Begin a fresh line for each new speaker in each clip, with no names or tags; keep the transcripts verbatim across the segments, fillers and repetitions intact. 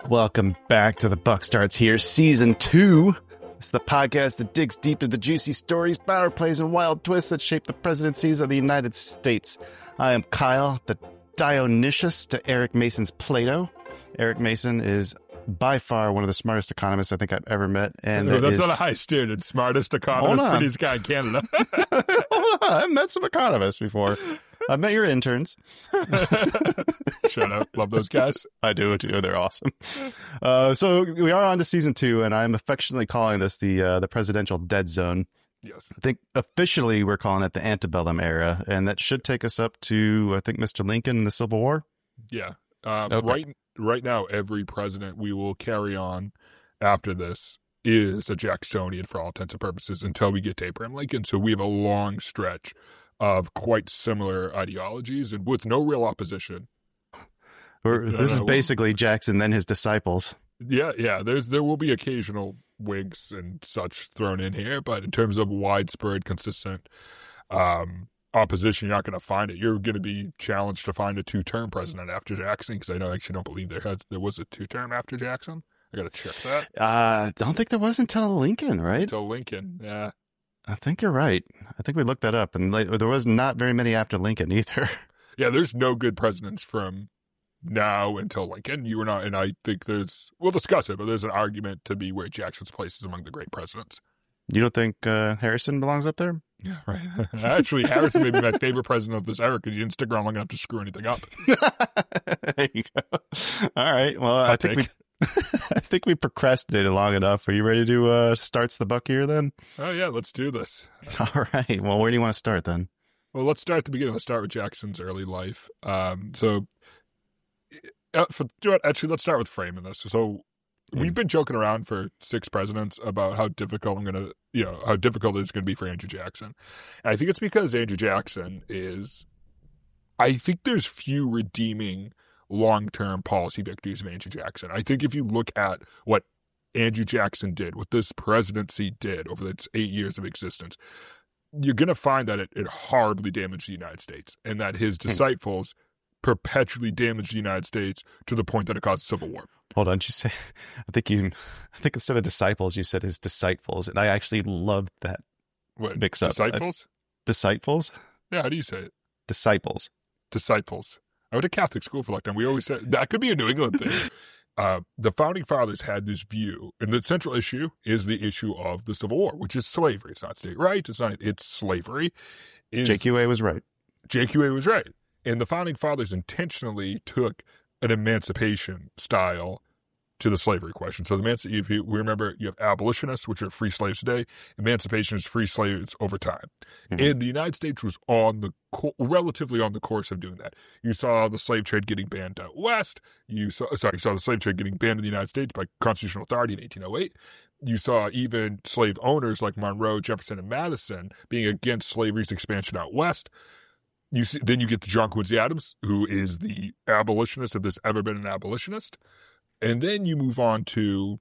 Welcome back to The Buck Starts Here, Season two. It's the podcast that digs deep into the juicy stories, power plays, and wild twists that shape the presidencies of the United States. I am Kyle, the Dionysius to Eric Mason's Plato. Eric Mason is by far one of the smartest economists I think I've ever met. And
no, that's
is...
not a high standard. Smartest economist, prettiest guy in Canada.
Hold on. I've met some economists before. I've met your interns.
Shut up. Love those guys.
I do too. They're awesome. Uh, so we are on to season two, and I'm affectionately calling this the uh, the presidential dead zone.
Yes.
I think officially we're calling it the antebellum era, and that should take us up to, I think, Mister Lincoln and the Civil War.
Yeah. Um,
okay.
Right right now, every president we will carry on after this is a Jacksonian for all intents and purposes until we get to Abraham Lincoln. So we have a long stretch of quite similar ideologies and with no real opposition.
We're, this is basically Jackson, then his disciples.
Yeah, yeah. There's there will be occasional Whigs and such thrown in here, but in terms of widespread, consistent um, opposition, you're not going to find it. You're going to be challenged to find a two-term president after Jackson, because I know I actually don't believe there had there was a two-term after Jackson. I got to check that.
Uh, I don't think there was until Lincoln, right?
Until Lincoln, yeah.
I think you're right. I think we looked that up, and like, there was not very many after Lincoln either.
Yeah, there's no good presidents from now until Lincoln. You were not, and I think there's, we'll discuss it, but there's an argument to be where Jackson's place is among the great presidents.
You don't think uh, Harrison belongs up there?
Yeah, right. Actually, Harrison may be my favorite president of this era because he didn't stick around long enough to screw anything up.
There you go. All right. Well, I, I think we I think we procrastinated long enough. Are you ready to uh, starts the buck here then?
Oh, yeah, let's do this.
All right. Well, where do you want to start then?
Well, let's start at the beginning. Let's start with Jackson's early life. Um, so, uh, for, actually, let's start with framing this. So, mm. we've been joking around for six presidents about how difficult I'm going to, you know, how difficult it's going to be for Andrew Jackson. And I think it's because Andrew Jackson is, I think there's few redeeming long-term policy victories of Andrew Jackson. I think if you look at what Andrew Jackson did, what this presidency did over its eight years of existence, you're going to find that it, it hardly damaged the United States and that his disciples perpetually damaged the United States to the point that it caused a civil war.
Hold on, you say, I think you, I think instead of disciples, you said his disciples, and I actually loved that
what,
mix up.
Disciples?
Uh, disciples?
Yeah, how do you say it?
Disciples.
Disciples. I went to Catholic school for like that. We always said that could be a New England thing. Uh, the founding fathers had this view, and the central issue is the issue of the Civil War, which is slavery. It's not state rights. It's not. It's slavery. Is,
J Q A was right.
J Q A was right, and the founding fathers intentionally took an emancipation style to the slavery question. So the if you we remember, you have abolitionists, which are free slaves today. Emancipation is free slaves over time. Mm-hmm. And the United States was on the co- relatively on the course of doing that. You saw the slave trade getting banned out west. You saw sorry, you saw the slave trade getting banned in the United States by constitutional authority in eighteen oh eight. You saw even slave owners like Monroe, Jefferson, and Madison being against slavery's expansion out west. You see, then you get to John Quincy Adams, who is the abolitionist if there's ever been an abolitionist. And then you move on to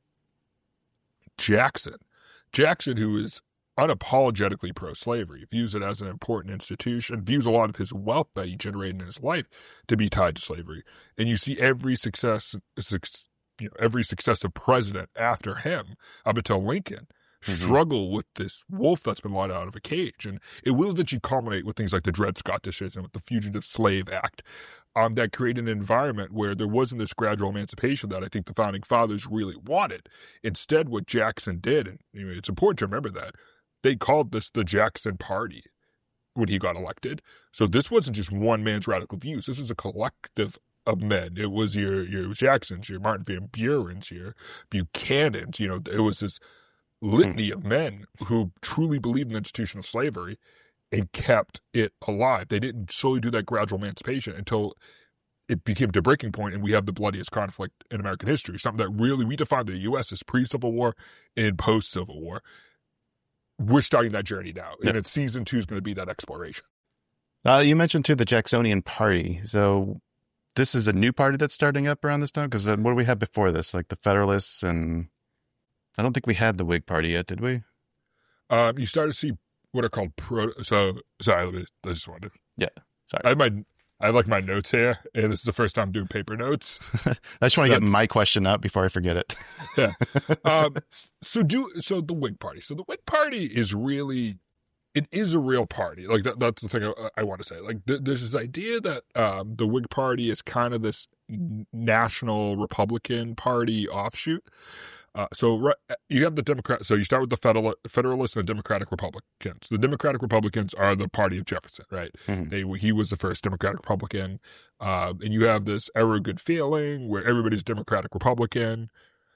Jackson. Jackson, who is unapologetically pro-slavery, views it as an important institution, views a lot of his wealth that he generated in his life to be tied to slavery. And you see every success, you know, every successive president after him, up until Lincoln, mm-hmm. struggle with this wolf that's been let out of a cage. And it will eventually culminate with things like the Dred Scott decision, with the Fugitive Slave Act. Um, that created an environment where there wasn't this gradual emancipation that I think the founding fathers really wanted. Instead, what Jackson did, and you know, it's important to remember that, they called this the Jackson Party when he got elected. So this wasn't just one man's radical views. This was a collective of men. It was your your Jacksons, your Martin Van Burens, your Buchanans. You know, it was this litany of men who truly believed in the institution of slavery and kept it alive. They didn't solely do that gradual emancipation until it became the breaking point, and we have the bloodiest conflict in American history, something that really, we define the U S as pre-Civil War and post-Civil War. We're starting that journey now, and yep. it's season two is going to be that exploration.
Uh, you mentioned, too, the Jacksonian Party. So this is a new party that's starting up around this time? Because uh, what do we have before this? Like the Federalists, and I don't think we had the Whig Party yet, did we?
Um, you started to see what are called pro. So sorry, let me, I just wanted.
Yeah, sorry.
I had my I like my notes here, and this is the first time I'm doing paper notes.
I just want to
That's-
get my question out before I forget it.
Yeah. Um, so do so the Whig Party. So the Whig Party is really, it is a real party. Like that, that's the thing I, I want to say. Like th- there's this idea that um, the Whig Party is kind of this national Republican Party offshoot. Uh, so right, you have the Democrat. So you start with the Federal, Federalists and the Democratic Republicans. The Democratic Republicans are the party of Jefferson, right?
Mhm.
They he was the first Democratic Republican, uh, and you have this era of good feeling where everybody's Democratic Republican.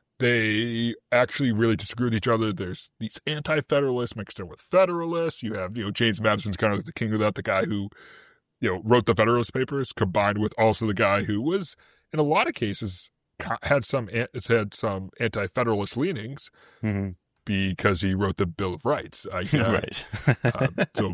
They actually really disagree with each other. There's these anti-Federalists mixed in with Federalists. You have you know James Madison's kind of like the king of that, the guy who you know wrote the Federalist Papers, combined with also the guy who was in a lot of cases had some had some anti-federalist leanings
Mhm.
because he wrote the Bill of Rights. I guess.
Right.
um, so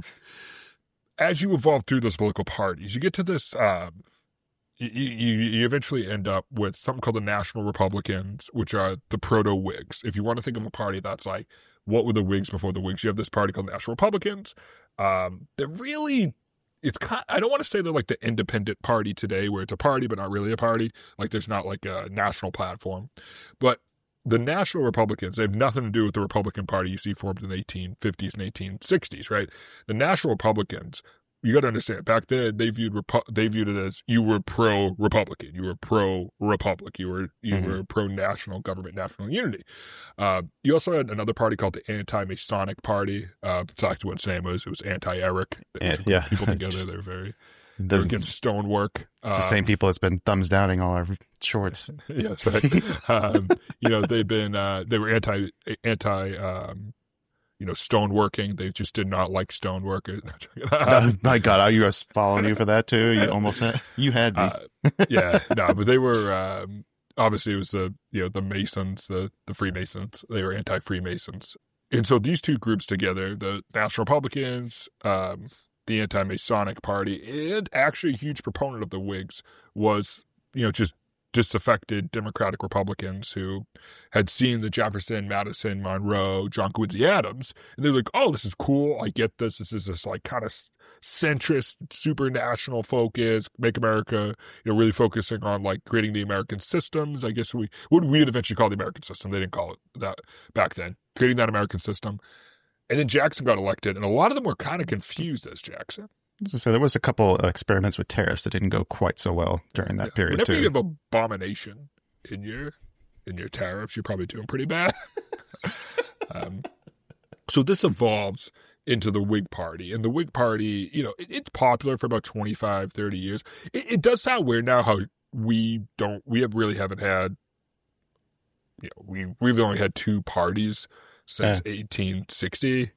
as you evolve through those political parties, you get to this. Um, you, you you eventually end up with something called the National Republicans, which are the proto-Whigs. If you want to think of a party that's like what were the Whigs before the Whigs, you have this party called National Republicans. Um, they're really. It's kind, I don't want to say they're like the independent party today where it's a party but not really a party. Like there's not like a national platform. But the National Republicans, they have nothing to do with the Republican Party you see formed in the eighteen fifties and eighteen sixties, right? The National Republicans, you got to understand, back then they viewed Repu- they viewed it as you were pro-Republican, you were pro-Republic, you were you
Mhm.
were pro-national government, national unity. Uh, you also had another party called the Anti-Masonic Party. Uh, exactly what its name was. It was anti-Eric. It was
Yeah, yeah.
people together.
Just-
They're very
It
they're
doesn't-
against stonework.
It's the
Uh,
same people that's been thumbs downing all our shorts.
Yes, right. um, you know, they've been uh, they were anti anti um, you know stoneworking. They just did not like stonework.
Oh, my God, are you guys following you for that too? You almost had, you had me.
uh, yeah, no, but they were um, obviously it was the you know the Masons, the the Freemasons. They were anti Freemasons, and so these two groups together, the National Republicans, um, the Anti-Masonic Party, and actually a huge proponent of the Whigs was you know just disaffected Democratic Republicans who had seen the Jefferson, Madison, Monroe, John Quincy Adams, and they're like, oh, this is cool. I get this. This is this like kind of centrist, super national focus, make America, you know, really focusing on like creating the American systems. I guess we, what we would eventually call the American system. They didn't call it that back then. Creating that American system. And then Jackson got elected, and a lot of them were kind of confused as Jackson.
So there was a couple experiments with tariffs that didn't go quite so well during that
Yeah.
period
Whenever
too.
you have abomination in your in your tariffs, you're probably doing pretty bad. um, so this evolves into the Whig Party, and the Whig Party, you know, it, it's popular for about twenty-five, thirty years. It, it does sound weird now how we don't, we have really haven't had, you know, we we've only had two parties since
Yeah.
eighteen sixty.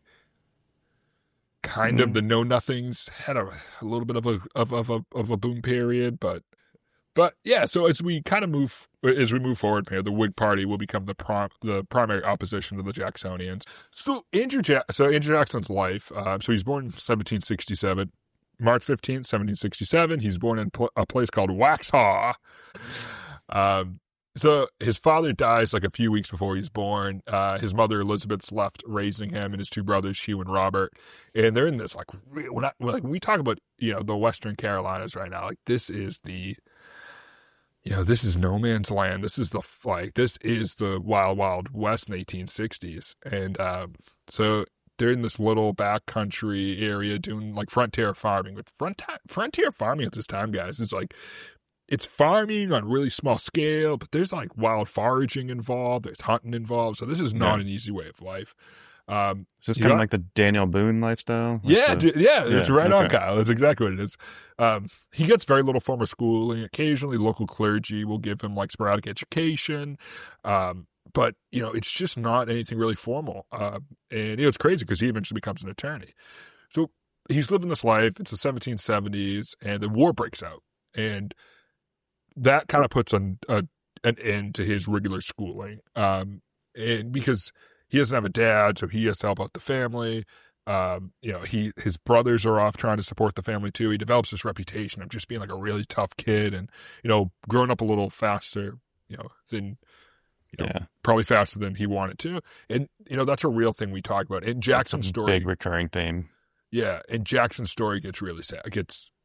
Kind
Mhm.
of the Know Nothings had a, a little bit of a of of a of a boom period, but but yeah. So as we kind of move as we move forward here, the Whig Party will become the prom, the primary opposition to the Jacksonians. So Andrew ja- so Andrew Jackson's life. Uh, so he's born in seventeen sixty-seven, March fifteenth, seventeen sixty-seven. He's born in pl- a place called Waxhaw. Um, So his father dies like a few weeks before he's born. Uh, his mother Elizabeth's left raising him and his two brothers Hugh and Robert, and they're in this like real, when, I, when like when we talk about you know the Western Carolinas right now, like this is the you know this is no man's land. This is the like this is the wild wild west in the eighteen sixties, and um, so they're in this little backcountry area doing like frontier farming. But frontier frontier farming at this time, guys, is like. It's farming on a really small scale, but there's like wild foraging involved. There's hunting involved. So this is not
Yeah.
an easy way of life. Um,
Is this
you
kind of
know-
like the Daniel Boone lifestyle? Like
yeah,
the-
d- yeah, it's
yeah,
right on,
okay.
Kyle. That's exactly what it is. Um, he gets very little formal schooling. Occasionally, local clergy will give him like sporadic education. Um, but, you know, it's just not anything really formal. Uh, and, you know, it's crazy because he eventually becomes an attorney. So he's living this life. It's the seventeen seventies, and the war breaks out. And that kind of puts an, a, an end to his regular schooling. Um, and because he doesn't have a dad, so he has to help out the family. Um, you know, he his brothers are off trying to support the family too. He develops this reputation of just being like a really tough kid, and you know, growing up a little faster, you know, than you know,
Yeah.
probably faster than he wanted to. And you know, that's a real thing we talk about. And
That's
Jackson's
a
story,
big recurring theme.
yeah, and Jackson's story gets really sad. It gets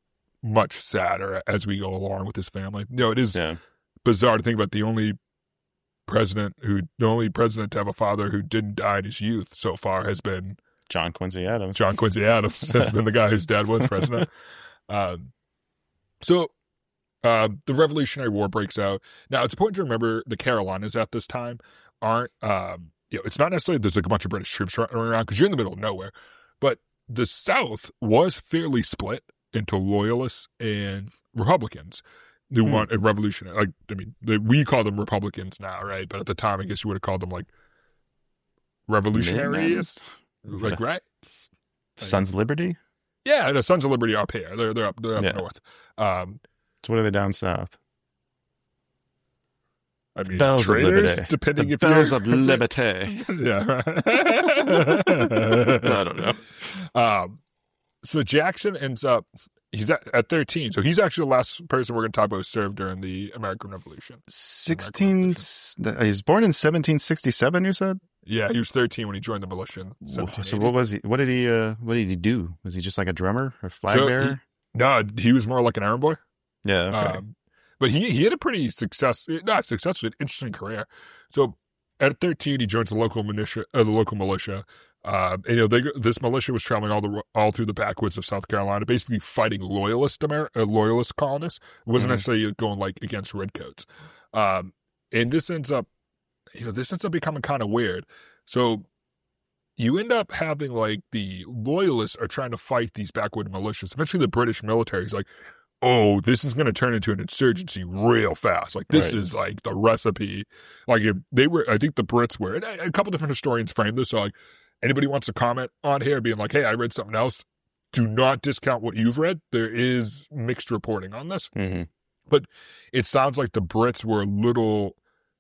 much sadder as we go along with his family. You know, it is
Yeah.
bizarre to think about the only president who, the only president to have a father who didn't die in his youth so far has been
John Quincy Adams.
John Quincy Adams has been the guy whose dad was president. Um, so uh, the Revolutionary War breaks out. Now, it's important to remember the Carolinas at this time aren't, um, you know, it's not necessarily there's like a bunch of British troops running around because you're in the middle of nowhere, but the South was fairly split into loyalists and Republicans who
Hmm.
want a revolution. Like, I mean, they, we call them Republicans now, right? But at the time, I guess you would have called them like revolutionaries, like right?
Sons of Liberty?
Yeah, the Sons of Liberty are up here. They're they're up they're up
Yeah.
north. Um,
So what are they down south?
I mean,
Bells of
traitors,
Liberty.
depending
The
if
Bells
you're
of Liberty.
yeah.
I don't know.
Um, so Jackson ends up he's at, at thirteen. So he's actually the last person we're going to talk about who served during the American Revolution.
sixteen. He's born in seventeen sixty-seven. You said.
Yeah, he was thirteen when he joined the militia. In
So
seventeen eighty.
what was he? What did he? Uh, what did he do? Was he just like a drummer or flag
So
bearer?
No, he was more like an errand boy.
Yeah. Okay.
Um, but he he had a pretty success, not successful, interesting career. So at thirteen, he joins the local militia. Uh, the local militia. Uh, and, you know, they, this militia was traveling all the all through the backwoods of South Carolina, basically fighting loyalist Amer- uh, loyalist colonists. It wasn't
Mhm.
necessarily going like against redcoats. Um, and this ends up, you know, this ends up becoming kind of weird. So you end up having like the loyalists are trying to fight these backwood militias. Eventually, the British military is like, oh, this is going to turn into an insurgency real fast. Like, this
Right.
is like the recipe. Like, if they were, I think the Brits were, and a couple different historians frame this. So, like, anybody wants to comment on here being like, hey, I read something else. Do not discount what you've read. There is mixed reporting on this.
Mm-hmm.
But it sounds like the Brits were a little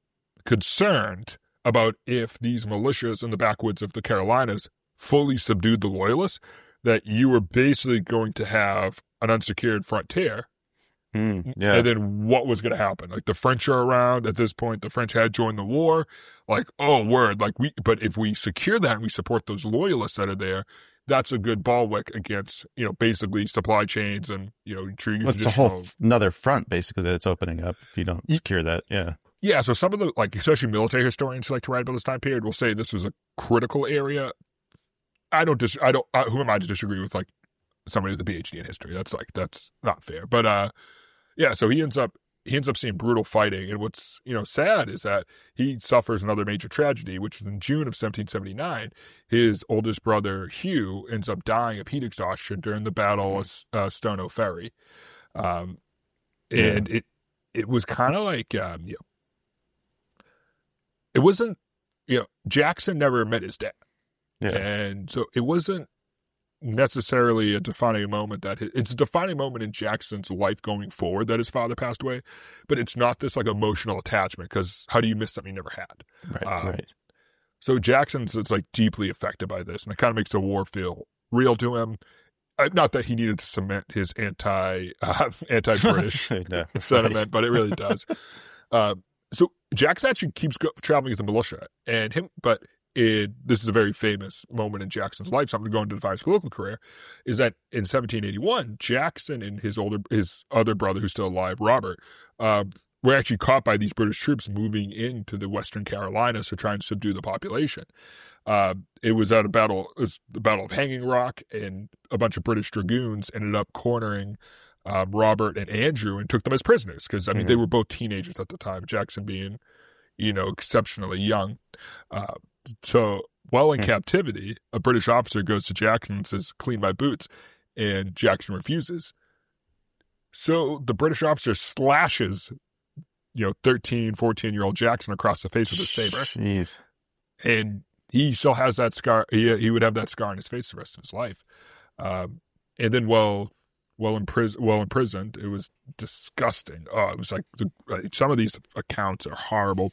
concerned about if these militias in the backwoods of the Carolinas fully subdued the loyalists, that you were basically going to have an unsecured frontier.
Mm, yeah.
And then what was going to happen? Like, the French are around at this point. The French had joined the war. Like, oh, word. Like, we, but if we secure that and we support those loyalists that are there, that's a good bulwark against, you know, basically supply chains and, you know, true.
Well, it's a whole another front basically that's opening up if you don't secure that. Yeah.
Yeah. So some of the, like, especially military historians who like to write about this time period will say this was a critical area. I don't dis, I don't, uh, who am I to disagree with, like, somebody with a P H D in history? That's like, that's not fair. But, uh, yeah, so he ends up he ends up seeing brutal fighting, and what's you know sad is that he suffers another major tragedy, which is in June of seventeen seventy-nine. His oldest brother Hugh ends up dying of heat exhaustion during the Battle of uh, Stono Ferry, um, and yeah. it it was kind of like um, you know, it wasn't you know Jackson never met his dad,
Yeah.
and so it wasn't necessarily a defining moment that his, it's a defining moment in Jackson's life going forward that his father passed away, but it's not this like emotional attachment, because how do you miss something you never had?
Right,
um,
right.
So Jackson's it's like deeply affected by this, and it kind of makes the war feel real to him. Uh, not that he needed to cement his anti uh, anti British
No,
sentiment,
right.
but it really does. uh, so Jackson actually keeps go- traveling with the militia, and him, but. It, this is a very famous moment in Jackson's life, something going to define his political career, is that in seventeen eighty-one, Jackson and his older, his other brother who's still alive, Robert, uh, were actually caught by these British troops moving into the Western Carolinas to try and subdue the population. Uh, it was at a battle, it was the Battle of Hanging Rock, and a bunch of British dragoons ended up cornering um, Robert and Andrew and took them as prisoners, because, I mean,
Mm-hmm.
they were both teenagers at the time, Jackson being, you know, exceptionally young. Uh, So while in
Hmm.
captivity, a British officer goes to Jackson and says, clean my boots, and Jackson refuses. So the British officer slashes, you know, thirteen, fourteen-year-old Jackson across the face with a saber.
Jeez.
And he still has that scar. He, he would have that scar on his face the rest of his life. Um, and then while, while, impris- while imprisoned, it was disgusting. Oh, it was like, the, like some of these accounts are horrible.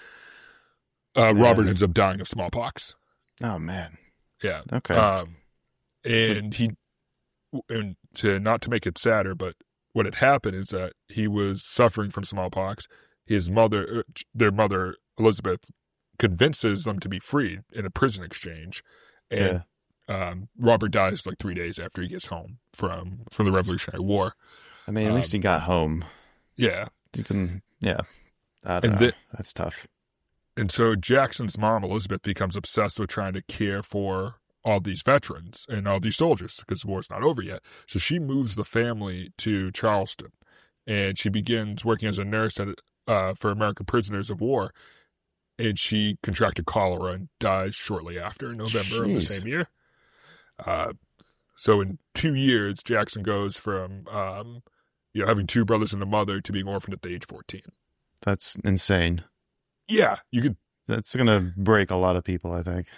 Uh,
Yeah.
Robert ends up dying of smallpox.
Oh man.
Yeah.
Okay.
Um, and he, and to not to make it sadder, but what had happened is that he was suffering from smallpox. His mother, their mother, Elizabeth, convinces them to be freed in a prison exchange. And
Yeah.
Um, Robert dies like three days after he gets home from, from the Revolutionary War.
I mean, at
um,
least he got home.
Yeah.
You can, yeah. I don't
And
know.
the-
That's tough.
And so Jackson's mom, Elizabeth, becomes obsessed with trying to care for all these veterans and all these soldiers because the war's not over yet. So she moves the family to Charleston, and she begins working as a nurse at, uh, for American prisoners of war. And she contracted cholera and dies shortly after, in November of the
Jeez.
same year. Uh, so in two years, Jackson goes from um, you know having two brothers and a mother to being orphaned at the age fourteen.
That's insane.
Yeah, you could.
That's going to break a lot of people, I think.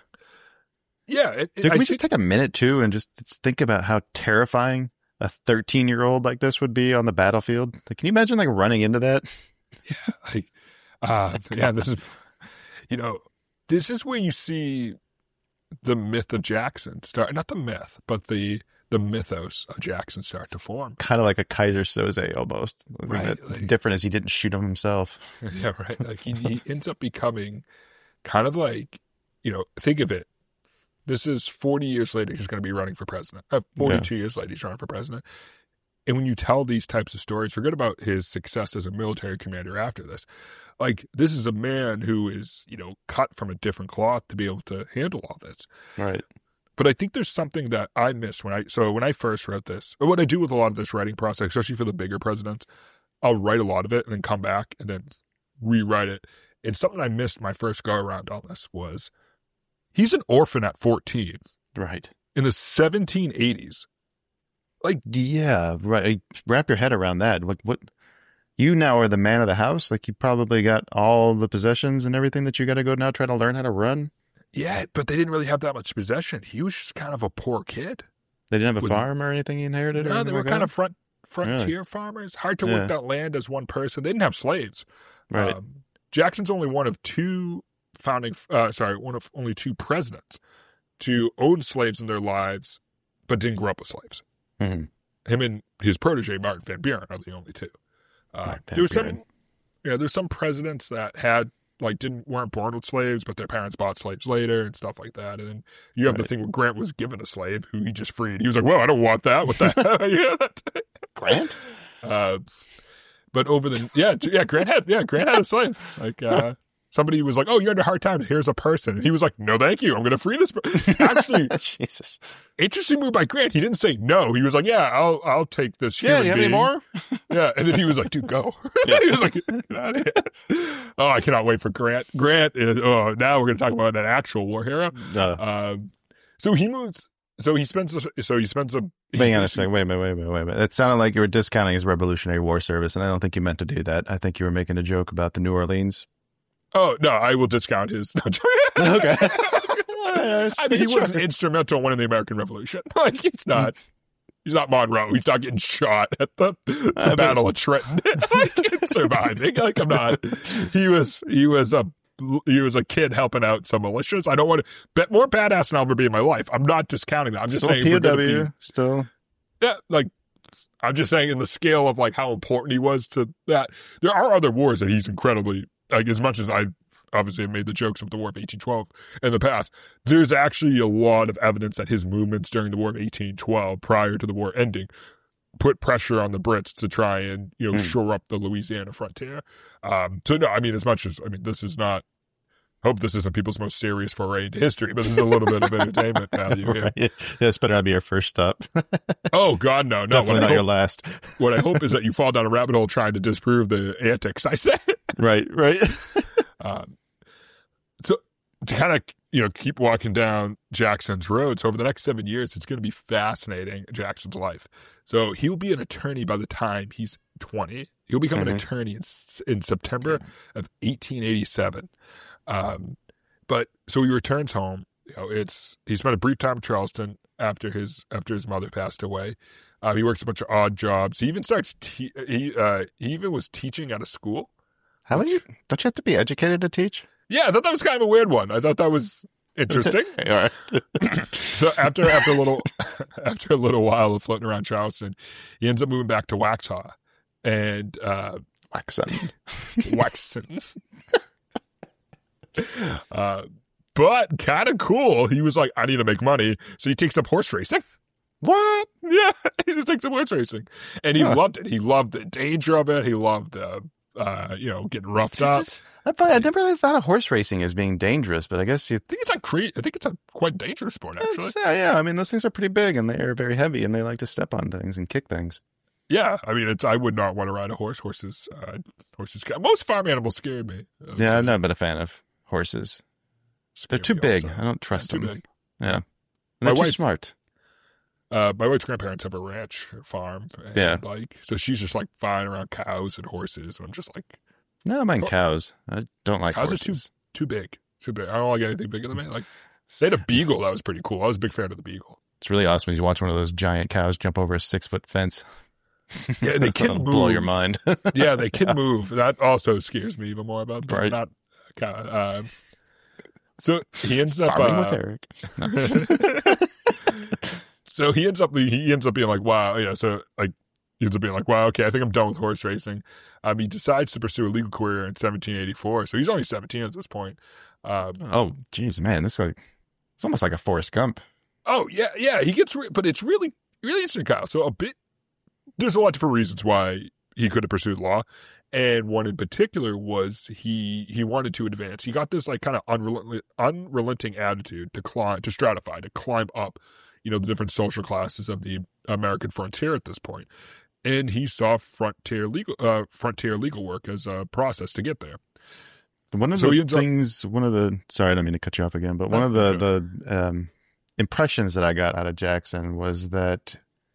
Yeah, it, it,
So can
I
we
think-
just take a minute, too, and just think about how terrifying a thirteen-year-old like this would be on the battlefield? Like, can you imagine, like, running into that?
like, uh, yeah, this is, you know, this is where you see the myth of Jackson start. Not the myth, but the the mythos of Jackson start to form.
Kind of like a Kaiser Soze, almost.
Right,
That-
like-
different as he didn't shoot him himself.
Yeah, right. Like he, he ends up becoming kind of like, you know, think of it. This is forty years later, he's going to be running for president. Uh, forty-two years later, he's running for president. And when you tell these types of stories, forget about his success as a military commander after this. Like, this is a man who is, you know, cut from a different cloth to be able to handle all this.
Right.
But I think there's something that I missed when I, so when I first wrote this, or what I do with a lot of this writing process, especially for the bigger presidents, I'll write a lot of it and then come back and then rewrite it. And something I missed my first go around on this was he's an orphan at fourteen
Right.
in the seventeen eighties. Like,
Yeah, right. Wrap your head around that. Like, what? You now are the man of the house. Like, you probably got all the possessions and everything that you got to go now try to learn how to run.
yeah, but they didn't really have that much possession. He was just kind of a poor kid.
They didn't have a
With-
farm or anything he inherited? or
No, they
anything
were
like
kind
that?
of front frontier farmers. Hard to
Yeah.
work that land as one person. They didn't have slaves.
Right.
Um, Jackson's only one of two founding, uh, sorry, one of only two presidents to own slaves in their lives, but didn't grow up with slaves.
Mhm.
Him and his protege, Martin Van Buren, are the only two. Uh,
Martin Van
there was some,
Buren.
yeah, there's some presidents that had, like, didn't, weren't born with slaves, but their parents bought slaves later and stuff like that. And then you have the
Right.
thing where Grant was given a slave who he just freed. He was like, well, I don't want that. What the hell? Yeah, that-
Grant?
uh, but over the yeah yeah Grant had yeah Grant had a slave. Like uh, somebody was like, oh, you're under hard times. Here's a person, and he was like, no, thank you. I'm going to free this. per-" Actually,
Jesus.
interesting move by Grant. He didn't say no. He was like, yeah, I'll I'll take this.
Yeah,
human
do you have any
being."
more?
Yeah, and then he was like, dude, go.
Yeah.
He was like, get out of here. Oh, I cannot wait for Grant. Grant is. Oh, now we're going to talk about an actual war hero.
Uh,
Um, so he moves. So he spends. So he spends a. he's
hang on a
basically-
second. Wait a minute, wait a minute, wait a minute. It sounded like you were discounting his Revolutionary War service, and I don't think you meant to do that. I think you were making a joke about the New Orleans.
Oh no, I will discount his.
Okay.
I mean, he wasn't instrumental in winning the American Revolution. Like, he's not. He's not Monroe. He's not getting shot at the, the
Uh, but-
Battle of Trenton. Like, surviving. Like, I'm not. He was. He was a. He was a kid helping out some militias. I don't want to bet more badass than I'll ever be in my life. I'm not discounting that. I'm just
Still
saying.
P
if
O
we're gonna
W,
be-
still.
yeah, like I'm just saying in the scale of like how important he was to that. There are other wars that he's incredibly like. As much as I obviously have made the jokes of the War of eighteen twelve in the past, there's actually a lot of evidence that his movements during the War of eighteen twelve, prior to the war ending, put pressure on the Brits to try and you know
Hmm.
shore up the Louisiana frontier. Um, so no, I mean as much as I mean this is not. Hope this isn't people's most serious foray into history, but this is a little bit of entertainment value here.
Right. Yeah, this better not be your first stop.
Oh God, no, no.
Definitely
What I,
not your
hope,
last.
what I hope is that you fall down a rabbit hole trying to disprove the antics I say.
Right, right.
Um, so to kind of you know keep walking down Jackson's road. So over the next seven years, it's going to be fascinating Jackson's life. So he'll be an attorney by the time he's twenty. He'll become
Mhm.
an attorney in, S- in September of eighteen eighty-seven. Um, but so he returns home. You know, it's he spent a brief time in Charleston after his after his mother passed away. Um, he works a bunch of odd jobs. He even starts. Te- he uh, he even was teaching at a school.
How would you? Don't you have to be educated to teach?
Yeah, I thought that was kind of a weird one. I thought that was interesting.
Okay, all right.
So after after a little after a little while of floating around Charleston, he ends up moving back to Waxhaw and uh,
Waxon.
Waxon. uh, but kind of cool. He was like, I need to make money. So he takes up horse racing.
What?
Yeah, he just takes up horse racing. And he huh. loved it. He loved the danger of it. He loved, uh, uh, you know, getting roughed up.
I, I never really thought of horse racing as being dangerous, but I guess you...
I think it's a, cre- I think it's a quite dangerous sport, actually.
Yeah, yeah, I mean, those things are pretty big, and they are very heavy, and they like to step on things and kick things.
Yeah, I mean, it's. I would not want to ride a horse. Horses, uh, horses. Most farm animals scared me.
Yeah, I've never been a fan of horses. They're too big.
Also.
I don't trust
yeah,
them.
Too big.
Yeah, and they're
my
too
wife,
smart.
Uh, my wife's grandparents have a ranch a farm. And
yeah,
like so she's just like flying around cows and horses, and I'm just like,
no, I don't mind oh, cows. I don't like
cows
horses.
Are too too big. Too big. I don't like anything bigger than me. Like they had a beagle that was pretty cool. I was a big fan of the beagle.
It's really awesome when you watch one of those giant cows jump over a six foot fence.
Yeah, they can move.
Blow your mind.
Yeah, they can move. That also scares me even more about them.
Right.
Not, uh, so he ends up
farming
uh,
with Eric. No.
So he ends up he ends up being like, wow, yeah. So like he ends up being like, wow, okay, I think I'm done with horse racing. Um, he decides to pursue a legal career in seventeen eighty-four. So he's only seventeen at this point. Um,
oh, geez, man, this like it's almost like a Forrest Gump.
Oh yeah, yeah. He gets, re- but it's really really interesting, Kyle. So a bit. There's a lot of different reasons why he could have pursued law, and one in particular was he he wanted to advance. He got this like kind of unrelenting, unrelenting attitude to climb, to stratify, to climb up, you know, the different social classes of the American frontier at this point, and he saw frontier legal uh, frontier legal work as a process to get there.
One of
so
the things, up, one of the sorry, I don't mean to cut you off again, but one no, of the okay. the um, impressions that I got out of Jackson was that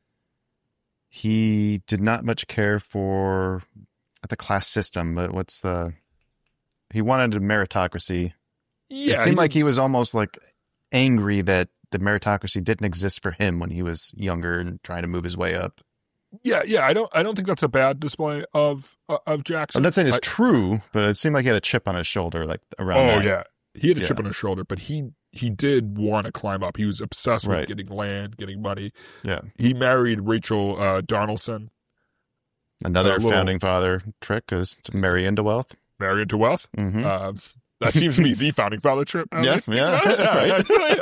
he did not much care for the class system, but what's the... He wanted a meritocracy.
Yeah,
it seemed he like he was almost like angry that the meritocracy didn't exist for him when he was younger and trying to move his way up.
Yeah, yeah, I don't, I don't think that's a bad display of uh, of Jackson.
I'm not saying it's
I,
true, but it seemed like he had a chip on his shoulder, like around.
Oh
that.
yeah, he had a
yeah.
chip on his shoulder, but he he did want to climb up. He was obsessed with
right.
getting land, getting money.
Yeah,
he married Rachel uh, Donaldson.
Another little, founding father trick is to marry into wealth.
Marry into wealth.
Mm-hmm.
Uh, that seems to be the founding father trick.
Yeah, yeah, yeah, right.
Actually,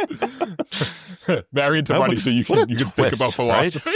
uh, marry into money,
would,
so you can you
twist,
can think about philosophy.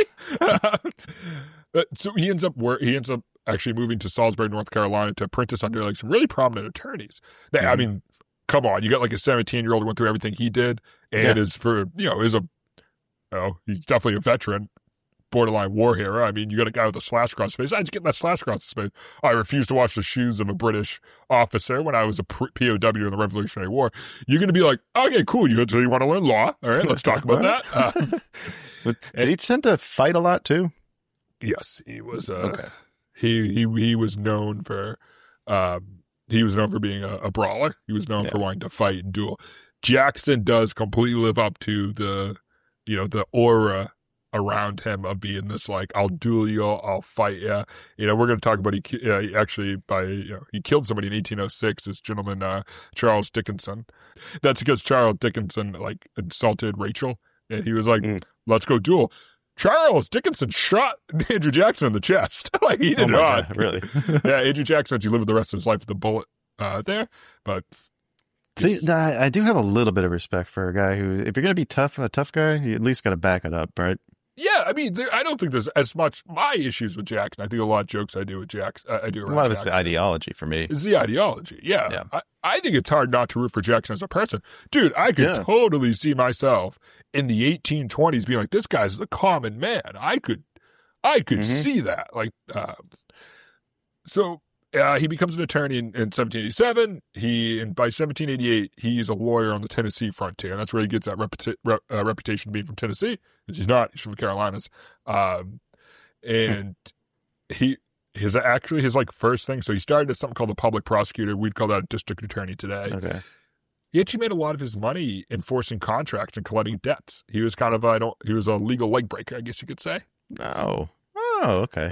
Right?
So he ends up where he ends up actually moving to Salisbury, North Carolina, to apprentice under like some really prominent attorneys. They, mm-hmm. I mean, come on, you got like a seventeen-year-old who went through everything he did, and yeah. is for you know is a, you know, he's definitely a veteran, borderline war hero. I mean, you got a guy with a slash across his face. I just get that slash across his face. I refused to wash the shoes of a British officer when I was a P O W in the Revolutionary War. You're going to be like, okay, cool. You so you want to learn law? All right, let's talk about that. Uh,
Did and, he tend to fight a lot too?
Yes, he was. Uh,
okay.
He he he was known for. Um, he was known for being a, a brawler. He was known yeah. for wanting to fight and duel. Jackson does completely live up to the, you know, the aura around him of being this like, I'll duel you, I'll fight you. You know, we're going to talk about he, uh, he actually by you know he killed somebody in eighteen oh six. This gentleman uh, Charles Dickinson. That's because Charles Dickinson like insulted Rachel, and he was like, mm. "Let's go duel." Charles Dickinson shot Andrew Jackson in the chest. Like he did
oh
not
God, really.
Yeah, Andrew Jackson actually lived the rest of his life with a bullet uh, there, but.
See, I, I do have a little bit of respect for a guy who, if you're going to be tough, a tough guy, you at least got to back it up, right?
Yeah, I mean, there, I don't think there's as much my issues with Jackson. I think a lot of jokes I do with Jackson. Uh, I do.
A lot of it's the ideology for me.
It's the ideology. Yeah,
yeah.
I, I think it's hard not to root for Jackson as a person, dude. I could yeah. totally see myself in the eighteen twenties being like, this guy's the common man. I could, I could mm-hmm. see that. Like, uh, so. Uh, he becomes an attorney in, in seventeen eighty-seven. He and by seventeen eighty-eight, he's a lawyer on the Tennessee frontier. And that's where he gets that reputa- rep, uh, reputation being from Tennessee. Because he's not. He's from the Carolinas. Um, and he his actually his like first thing. So he started as something called a public prosecutor. We'd call that a district attorney today.
Okay.
He actually made a lot of his money enforcing contracts and collecting debts. He was kind of a, I don't. He was a legal leg breaker, I guess you could say.
Oh. Oh. Okay.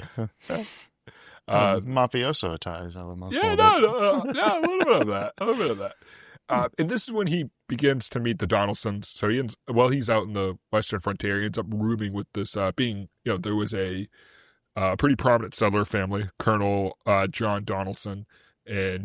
Uh, mafioso ties, almost.
Yeah, no, no, no, yeah, a little bit of that, a little bit of that. Uh, and this is when he begins to meet the Donaldsons. So he ends, well, he's out in the western frontier. He ends up rooming with this, uh, being, you know, there was a uh, pretty prominent settler family, Colonel uh, John Donaldson, and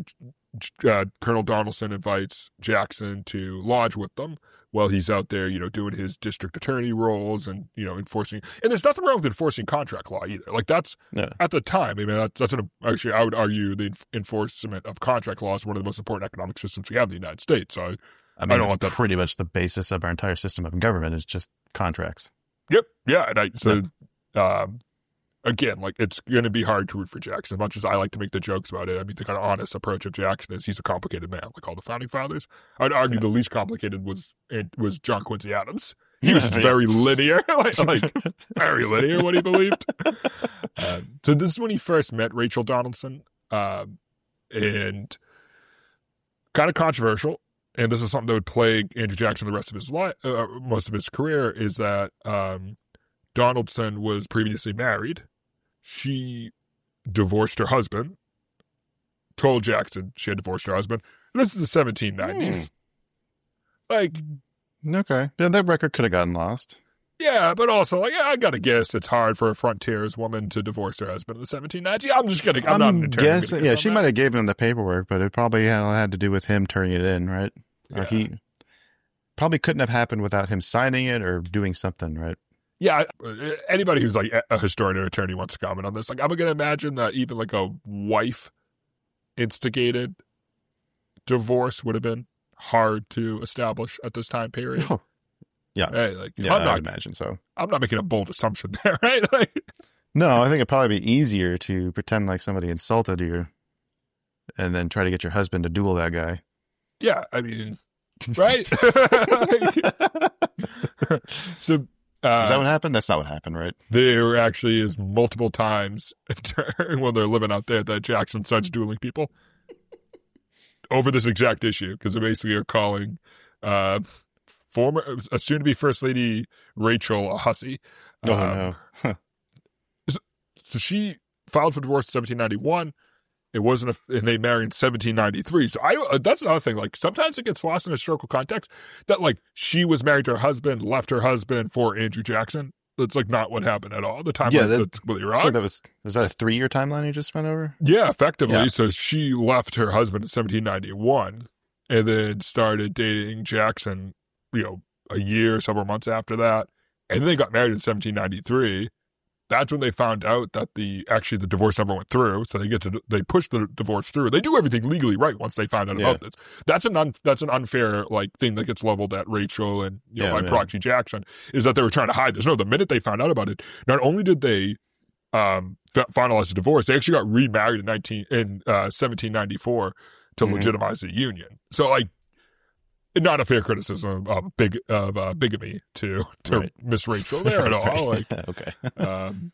uh, Colonel Donaldson invites Jackson to lodge with them while he's out there, you know, doing his district attorney roles and, you know, enforcing. And there's nothing wrong with enforcing contract law either. Like, that's,
Yeah.
at the time, I mean, that's, that's an, actually, I would argue the enforcement of contract law is one of the most important economic systems we have in the United States. So I,
I mean,
I don't
that's
want that.
pretty much the basis of our entire system of government is just contracts.
Yep. Yeah. And I, so, um, again, like, it's going to be hard to root for Jackson. As much as I like to make the jokes about it, I mean, the kind of honest approach of Jackson is he's a complicated man, like all the founding fathers. I'd argue the least complicated was it was John Quincy Adams. He was just very linear, like, like very linear what he believed. Uh, so this is when he first met Rachel Donaldson, um, and kind of controversial. And this is something that would plague Andrew Jackson the rest of his life, uh, most of his career, is that um, Donaldson was previously married. She divorced her husband, told Jackson she had divorced her husband. This is the seventeen nineties. Mm. Like,
okay. Yeah, that record could have gotten lost.
Yeah, but also, like, yeah, I gotta guess it's hard for a frontier's woman to divorce her husband in the seventeen nineties. I'm just gonna, I'm, I'm not an attorney.
Guess, yeah, she
that.
might have given him the paperwork, but it probably had to do with him turning it in, right? Yeah. Or he probably couldn't have happened without him signing it or doing something, right?
Yeah, anybody who's like a historian or attorney wants to comment on this. Like, I'm going to imagine that even like a wife instigated divorce would have been hard to establish at this time period.
Oh. Yeah,
hey, like,
yeah,
I'm
I
not,
would imagine so.
I'm not making a bold assumption there, right? Like,
no, I think it'd probably be easier to pretend like somebody insulted you and then try to get your husband to duel that guy.
Yeah, I mean, right? So. Uh,
is that what happened? That's not what happened, right?
There actually is multiple times when they're living out there that Jackson starts dueling people over this exact issue, because they basically are calling uh, former, a soon-to-be First Lady Rachel a hussy.
Oh,
um,
no. Huh.
So, so she filed for divorce in seventeen ninety-one. It wasn't, a, and they married in seventeen ninety-three. So I, uh, that's another thing. Like, sometimes it gets lost in historical context that, like, she was married to her husband, left her husband for Andrew Jackson. That's, like, not what happened at all. The timeline,
yeah, that,
that's completely wrong.
So that was, is that a three-year timeline you just went over?
Yeah, effectively.
Yeah.
So she left her husband in seventeen ninety-one and then started dating Jackson, you know, a year, several months after that. And then they got married in seventeen ninety-three. That's when they found out that the actually the divorce never went through. So they get to they push the divorce through. They do everything legally right once they find out
yeah.
about this. That's an un, that's an unfair like thing that gets leveled at Rachel and you know
yeah,
by
yeah.
proxy Jackson, is that they were trying to hide this. No, the minute they found out about it, not only did they um, f- finalize the divorce, they actually got remarried in nineteen in uh, seventeen ninety-four to
mm-hmm.
legitimize the union. So like. Not a fair criticism of big of uh, bigamy to to
right.
Miss Rachel there at all. Like,
okay,
um,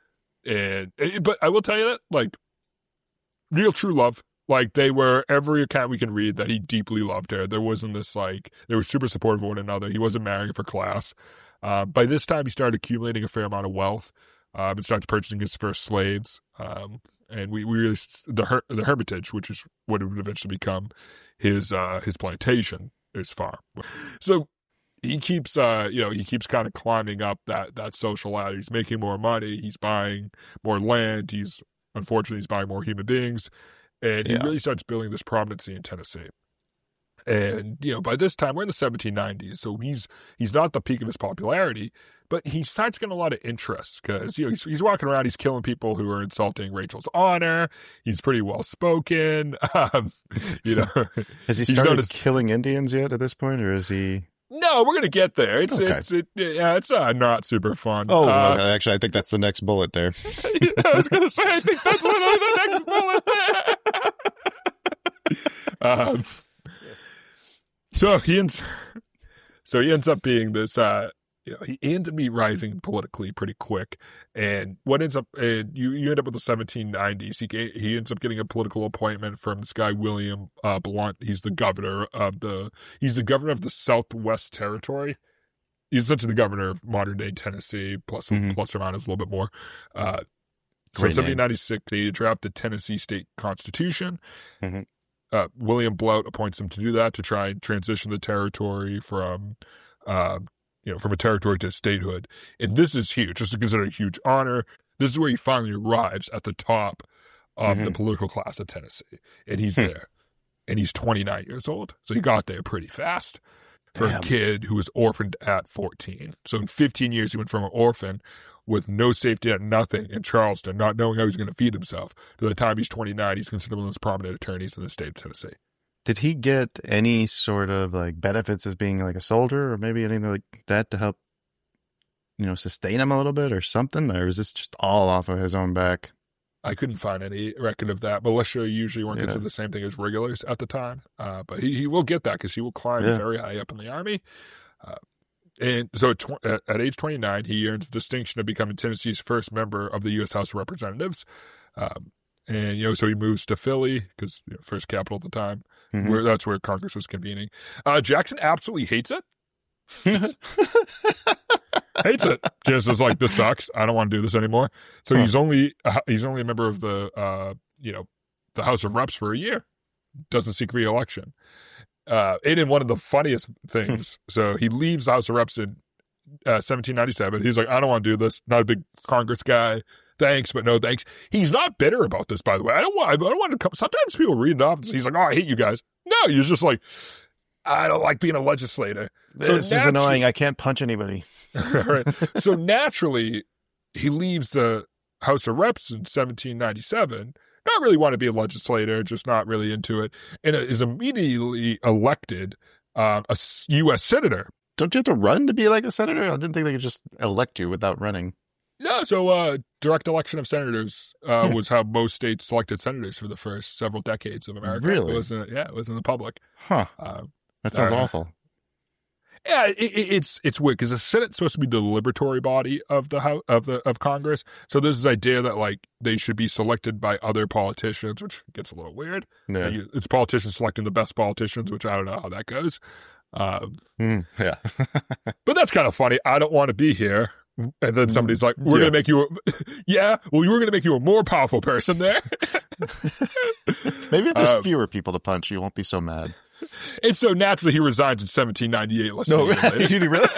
and but I will tell you that, like, real true love. Like, they were, every account we can read that he deeply loved her. There wasn't this, like, they were super supportive of one another. He wasn't marrying for class. Uh, by this time, he started accumulating a fair amount of wealth um, and started purchasing his first slaves. Um, and we, we really, the Her- the Hermitage, which is what it would eventually become his uh, his plantation. His farm. So he keeps, uh, you know, he keeps kind of climbing up that, that social ladder. He's making more money. He's buying more land. He's, unfortunately, he's buying more human beings. And he
yeah.
really starts building this prominency in Tennessee. And, you know, by this time, we're in the seventeen nineties. So he's, he's not at the peak of his popularity, but he starts getting a lot of interest because, you know, he's, he's walking around, he's killing people who are insulting Rachel's honor. He's pretty well spoken. Um, you know,
has he
he's
started
noticed,
killing Indians yet at this point, or is he?
No, we're gonna get there. It's
okay.
it's it, yeah, it's uh, not super fun.
Oh,
uh,
okay. Actually, I think that's the next bullet there.
Yeah, I was gonna say, I think that's literally the next bullet there. um, so he ends, so he ends up being this. Uh, you know, he ends up being rising politically pretty quick, and what ends up, and you you end up with the seventeen nineties. He he ends up getting a political appointment from this guy William uh, Blount. He's the governor of the he's the governor of the Southwest Territory. He's essentially the governor of modern day Tennessee, plus mm-hmm. plus or minus a little bit more. Uh, so in seventeen ninety-six, they draft the Tennessee State Constitution.
Mm-hmm.
Uh, William Blount appoints him to do that, to try and transition the territory from. Uh, you know, from a territory to statehood. And this is huge. This is considered a huge honor. This is where he finally arrives at the top of mm-hmm. the political class of Tennessee. And he's there. and he's twenty-nine years old. So he got there pretty fast for
Damn.
a kid who was orphaned at fourteen. So in fifteen years, he went from an orphan with no safety net, nothing in Charleston, not knowing how he's going to feed himself. To the time he's twenty-nine, he's considered one of the most prominent attorneys in the state of Tennessee.
Did he get any sort of like benefits as being like a soldier, or maybe anything like that to help, you know, sustain him a little bit or something? Or is this just all off of his own back?
I couldn't find any record of that. Militia usually weren't
Yeah.
considered the same thing as regulars at the time. Uh, but he, he will get that because he will climb
Yeah.
very high up in the Army. Uh, and so at, tw- at, at age twenty-nine, he earns the distinction of becoming Tennessee's first member of the U S House of Representatives. Um, and, you know, so he moves to Philly because, you know, first capital at the time.
Mhm.
Where that's where Congress was convening. Uh, Jackson absolutely hates it. hates it. Just is like, this sucks. I don't want to do this anymore. So
Huh.
he's only uh, he's only a member of the uh, you know the House of Reps for a year. Doesn't seek re-election. Uh, and in one of the funniest things, so he leaves the House of Reps in uh, seventeen ninety-seven. He's like, I don't want to do this. Not a big Congress guy. Thanks, but no thanks. He's not bitter about this, by the way. I don't want. I don't want to come. Sometimes people read it off. And he's like, "Oh, I hate you guys." No, you're just like, I don't like being a legislator. So
This is annoying. I can't punch anybody.
right. So naturally, he leaves the House of Reps in seventeen ninety-seven. Not really want to be a legislator, just not really into it, and is immediately elected um, a U S senator.
Don't you have to run to be like a senator? I didn't think they could just elect you without running.
Yeah, so uh, direct election of senators uh,
Hmm.
was how most states selected senators for the first several decades of America.
Really?
It wasn't, yeah, it was in the public.
Huh.
Uh,
That sounds
uh,
awful.
yeah, it, it, it's it's weird because the Senate's supposed to be the deliberatory body of the house, of the of Congress. So there's this idea that like they should be selected by other politicians, which gets a little weird.
Yeah.
Like, it's politicians selecting the best politicians, which I don't know how that goes. Um,
Mm, yeah.
but that's kind of funny. I don't want to be here. And then somebody's like, we're
Yeah.
going to make you, a, yeah, well, you were going to make you a more powerful person there.
Maybe if there's
Um,
fewer people to punch, you won't be so mad.
And so naturally he resigns in seventeen ninety-eight. Less
No,
than a year later.
did he really?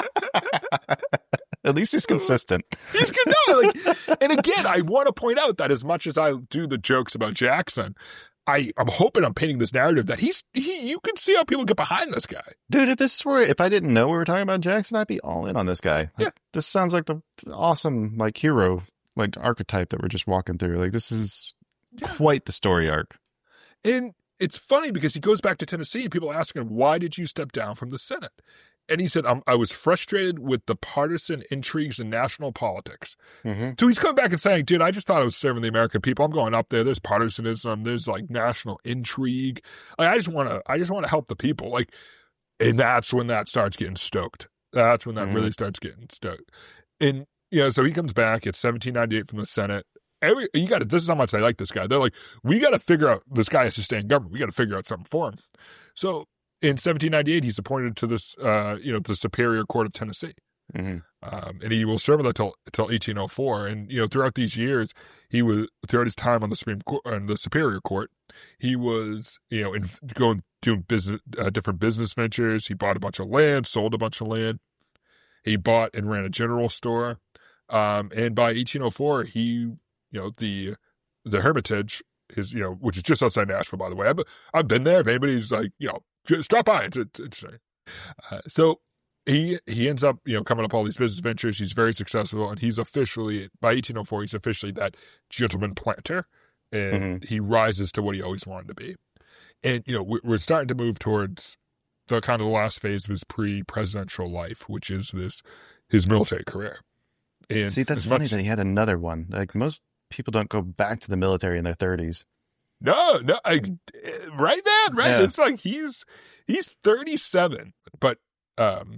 At least he's consistent.
He's good. No, like, and again, I want to point out that as much as I do the jokes about Jackson, I, I'm hoping I'm painting this narrative that he's, he, you can see how people get behind this guy.
Dude, if this were, if I didn't know we were talking about Jackson, I'd be all in on this guy.
Yeah.
Like, this sounds like the awesome, like, hero, like, archetype that we're just walking through. Like, this is
Yeah.
quite the story arc.
And it's funny because he goes back to Tennessee and people ask him, why did you step down from the Senate? And he said, I'm, I was frustrated with the partisan intrigues in national politics.
Mm-hmm.
So he's coming back and saying, dude, I just thought I was serving the American people. I'm going up there. There's partisanism. There's like national intrigue. Like, I just want to, I just want to help the people. Like, and that's when that starts getting stoked. That's when that
Mhm.
really starts getting stoked. And, you know, so he comes back at seventeen ninety-eight from the Senate. Every, you got to, this is how much I like this guy. They're like, we got to figure out, this guy has to stay in government. We got to figure out something for him. So in seventeen ninety-eight, he's appointed to this, uh, you know, the Superior Court of Tennessee.
Mm-hmm.
Um, and he will serve on that till till eighteen oh four. And you know, throughout these years, he was throughout his time on the Supreme Court and the Superior Court, he was you know in, going doing business, uh, different business ventures. He bought a bunch of land, sold a bunch of land. He bought and ran a general store. Um, and by eighteen oh four, he you know the the Hermitage is you know which is just outside Nashville, by the way. I've I've been there. If anybody's like you know just drop by, it's it's interesting. Uh, so. He he ends up, you know, coming up all these business ventures. He's very successful, and he's officially, by eighteen oh four, he's officially that gentleman planter, and he rises to what he always wanted to be. And, you know, we're, we're starting to move towards the kind of the last phase of his pre-presidential life, which is this his military career. And
See, that's
as
funny
much-
that he had another one. Like, most people don't go back to the military in their thirties.
No, no, I, right, man, right?
Yeah.
It's like he's he's thirty-seven, but um,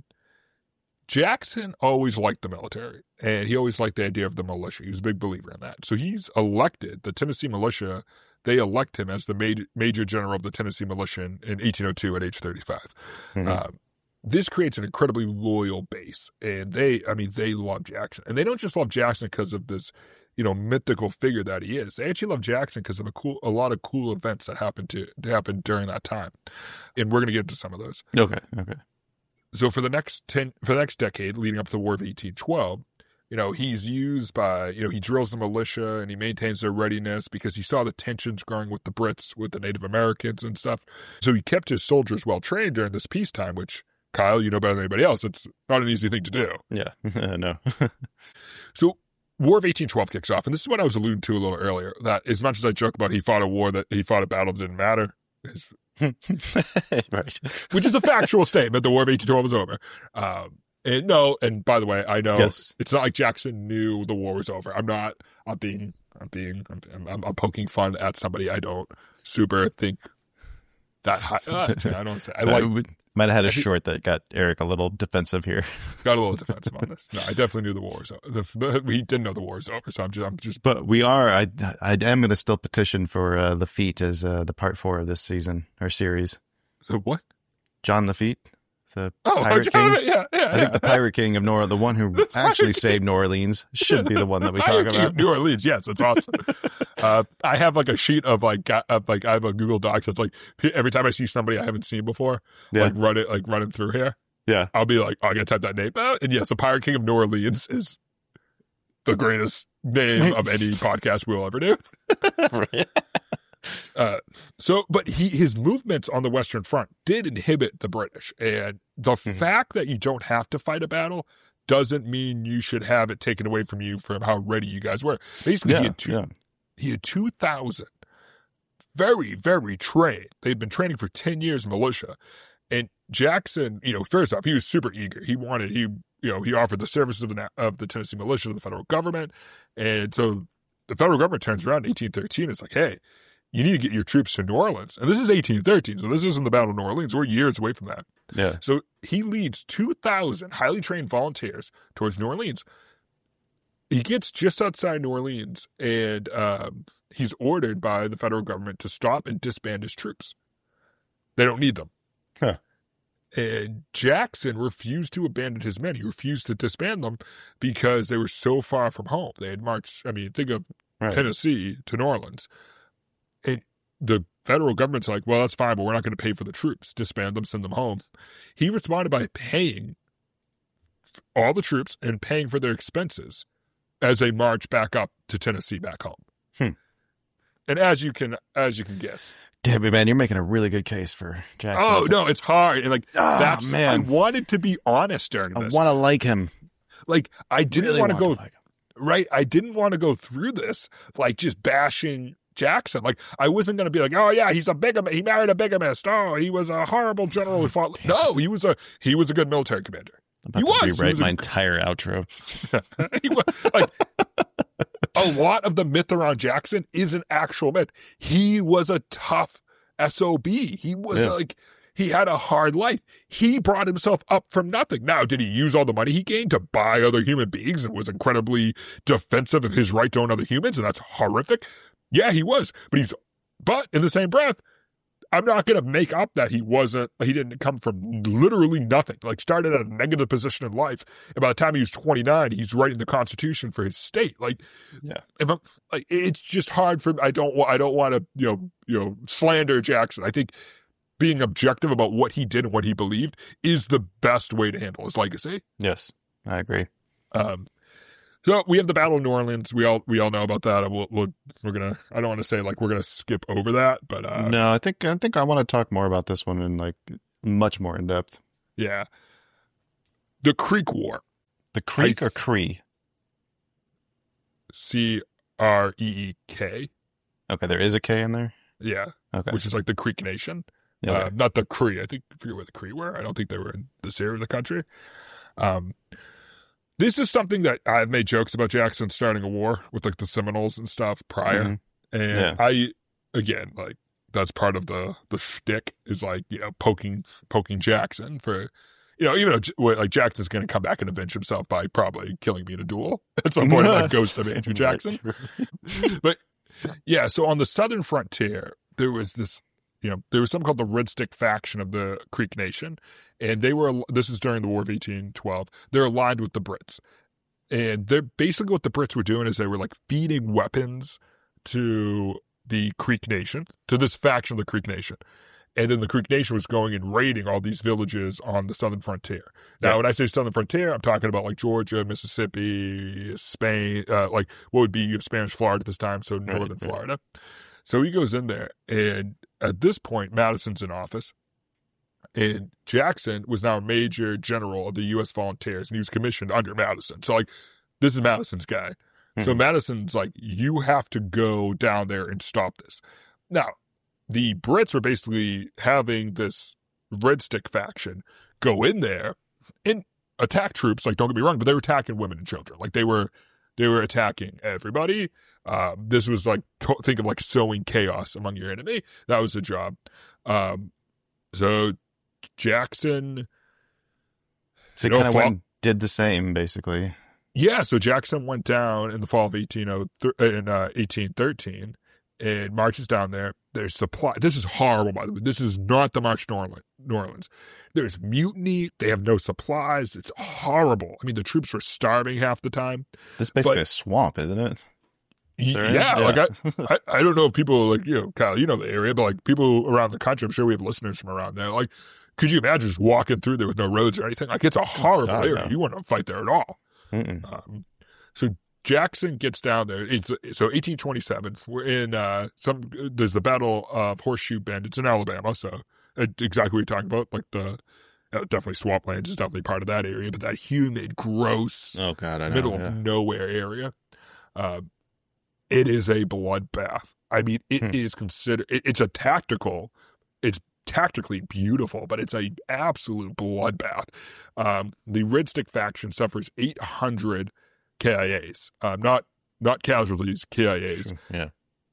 Jackson always liked the military, and he always liked the idea of the militia. He was a big believer in that. So he's elected, the Tennessee militia, they elect him as the major, major general of the Tennessee militia in, in eighteen oh two at age thirty-five.
Mhm.
Um, this creates an incredibly loyal base, and they, I mean, they love Jackson. And they don't just love Jackson because of this, you know, mythical figure that he is. They actually love Jackson because of a cool, a lot of cool events that happened to happened during that time. And we're going to get into some of those.
Okay, okay.
So for the next ten, for the next decade, leading up to the War of eighteen twelve, you know, he's used by, you know, he drills the militia and he maintains their readiness because he saw the tensions growing with the Brits, with the Native Americans and stuff. So he kept his soldiers well trained during this peacetime, which, Kyle, you know better than anybody else, it's not an easy thing to do.
Yeah, no.
So War of eighteen twelve kicks off, and this is what I was alluding to a little earlier, that as much as I joke about he fought a war, that he fought a battle that didn't matter, is,
right.
which is a factual statement. The War of eighteen twelve was over. Um, and no, and by the way, I know
yes.
it's not like Jackson knew the war was over. I'm not, I'm being, I'm being, I'm, I'm, I'm poking fun at somebody I don't super think that high. Uh, I don't say. I like.
We might have had a short that got Eric a little defensive here.
Got a little defensive on this. No, I definitely knew the war was over. The, the, we didn't know the war was over, so I'm just, I'm just.
But we are. I, I am going to still petition for uh, Lafitte as uh, the part four of this season or series.
The what?
John Lafitte, the
oh,
Pirate
John,
King.
Yeah, yeah.
I think
yeah.
the Pirate King of New Orleans, the one who actually saved New Orleans, should be the one that we
Pirate
talk
King
about.
of New Orleans, yes, it's awesome. uh, I have like a sheet of like, of like I have a Google Docs that's like every time I see somebody I haven't seen before,
Yeah.
like run it, like running through here.
Yeah,
I'll be like, oh, I gotta type that name out, and yes, the Pirate King of New Orleans is the greatest name of any podcast we'll ever do.
right.
Uh, so, but he his movements on the Western Front did inhibit the British, and the
Mm-hmm.
fact that you don't have to fight a battle doesn't mean you should have it taken away from you from how ready you guys were. Basically,
Yeah,
he had two,
yeah.
he had two thousand very, very trained. They'd been training for ten years in militia, and Jackson, you know, first off, he was super eager. He wanted he you know he offered the services of the of the Tennessee militia to the federal government, and so the federal government turns around in eighteen thirteen. It's like, hey, you need to get your troops to New Orleans. And this is eighteen thirteen, so this isn't the Battle of New Orleans. We're years away from that.
Yeah.
So he leads two thousand highly trained volunteers towards New Orleans. He gets just outside New Orleans, and um, he's ordered by the federal government to stop and disband his troops. They don't need them.
Huh.
And Jackson refused to abandon his men. He refused to disband them because they were so far from home. They had marched, I mean, think of
Right.
Tennessee to New Orleans. And the federal government's like, well, that's fine, but we're not going to pay for the troops. Disband them, send them home. He responded by paying all the troops and paying for their expenses as they march back up to Tennessee back home.
Hmm.
And as you can as you can guess.
Damn it, man, you're making a really good case for Jackson.
Oh, no, it's hard. And like,
Ah,
that's,
man.
I wanted to be honest during
I
this.
want to like him.
Like, I didn't
Really
want to
want
go,
to like him.
right? I didn't want to go through this, like, just bashing Jackson. Like, I wasn't going to be like, oh, yeah, he's a bigamist. He married a bigamist. Oh, he was a horrible general who fought. No, he was a, he was a good military commander.
I'm
He
about to
was. He
rewrite
was a
my
gr-
entire outro.
He was, like, a lot of the myth around Jackson is an actual myth. He was a tough S O B. He was
Yeah.
like, he had a hard life. He brought himself up from nothing. Now, did he use all the money he gained to buy other human beings and was incredibly defensive of his right to own other humans? And that's horrific. Yeah, he was. But he's, but in the same breath, I'm not going to make up that he wasn't, he didn't come from literally nothing. Like, started at a negative position in life. And by the time he was twenty-nine, he's writing the Constitution for his state. Like,
Yeah.
if I'm, like, it's just hard for, I don't, wa- I don't want to, you know, you know, slander Jackson. I think being objective about what he did and what he believed is the best way to handle his legacy.
Yes, I agree.
Um, so we have the Battle of New Orleans. We all we all know about that. We'll, we'll, we're gonna. I don't want to say like we're gonna skip over that, but uh,
no, I think I think I want to talk more about this one in like much more in depth.
yeah, the Creek War,
The Creek
I-
or Cree?
C R E E K,
Okay, there is a K in there.
yeah,
Okay,
which is like the Creek Nation,
Yeah,
uh,
okay.
not the Cree. I think I forget where the Cree were. I don't think they were in this area of the country. Um, this is something that I've made jokes about Jackson starting a war with like the Seminoles and stuff prior.
Mhm.
And
Yeah.
I, again, like that's part of the, the shtick is like, you know, poking, poking Jackson for, you know, even though J- well, like Jackson's going to come back and avenge himself by probably killing me in a duel at some point, like Ghost of Andrew Jackson. But yeah, so on the southern frontier, there was this, you know, there was something called the Red Stick faction of the Creek Nation. And they were, this is during the War of eighteen twelve. They're aligned with the Brits. And they're basically what the Brits were doing is they were like feeding weapons to the Creek Nation, to this faction of the Creek Nation. And then the Creek Nation was going and raiding all these villages on the southern frontier. Now,
Yeah.
when I say southern frontier, I'm talking about like Georgia, Mississippi, Spain, uh, like what would be Spanish Florida at this time, so northern
right.
Florida. So he goes in there, and at this point, Madison's in office, and Jackson was now a major general of the U S Volunteers, and he was commissioned under Madison. So, like, this is Madison's guy. Mm-hmm. So Madison's like, you have to go down there and stop this. Now, the Brits were basically having this Red Stick faction go in there and attack troops. Like, don't get me wrong, but they were attacking women and children. Like, they were, they were attacking everybody. Um, this was like, to- think of like sowing chaos among your enemy. That was the job. Um, so Jackson.
So he
you know,
kind of
fought-
went and did the same, basically.
Yeah, so Jackson went down in the fall of eighteen oh in uh, eighteen thirteen and marches down there. There's supply. This is horrible, by the way. This is not the March to New Orleans. There's mutiny. They have no supplies. It's horrible. I mean, the troops were starving half the time.
This is basically
But-
a swamp, isn't it?
Yeah,
Yeah.
like I, I, I don't know if people like, you know, Kyle, you know the area, but like people around the country, I'm sure we have listeners from around there. Like, could you imagine just walking through there with no roads or anything? Like, it's a horrible
God,
area.
no.
You want to fight there at all.
Mm-mm.
Um, so Jackson gets down there. It's, so eighteen twenty-seven, we're in uh, some. There's the Battle of Horseshoe Bend. It's in Alabama, so it's exactly what you're talking about. Like the uh, definitely swamplands is definitely part of that area, but that humid, gross,
Oh, God, I know.
middle
yeah.
of nowhere area. Uh, it is a bloodbath. I mean, it
Hmm.
is considered. It, it's a tactical. It's tactically beautiful, but it's a absolute bloodbath. Um, the Red Stick faction suffers eight hundred K I As, um, not not casualties, K I As.
Yeah.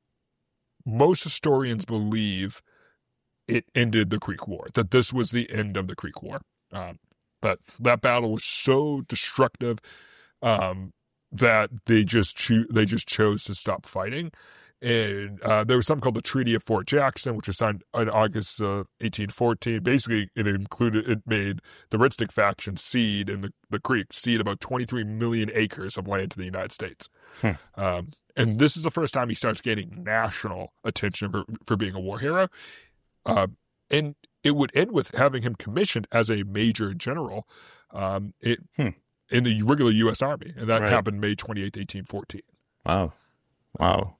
Most historians believe it ended the Creek War, that this was the end of the Creek War. Um, but that battle was so destructive um, that they just cho- they just chose to stop fighting. And uh, there was something called the Treaty of Fort Jackson, which was signed in August of eighteen fourteen. Basically, it included it made the Red Stick faction cede in the, the Creek cede about twenty-three million acres of land to the United States.
Hmm.
Um, and this is the first time he starts getting national attention for, for being a war hero. Uh, and it would end with having him commissioned as a major general um, it,
Hmm.
in the regular U S Army. And that
Right.
happened May twenty-eighth, eighteen fourteen.
Wow. Wow.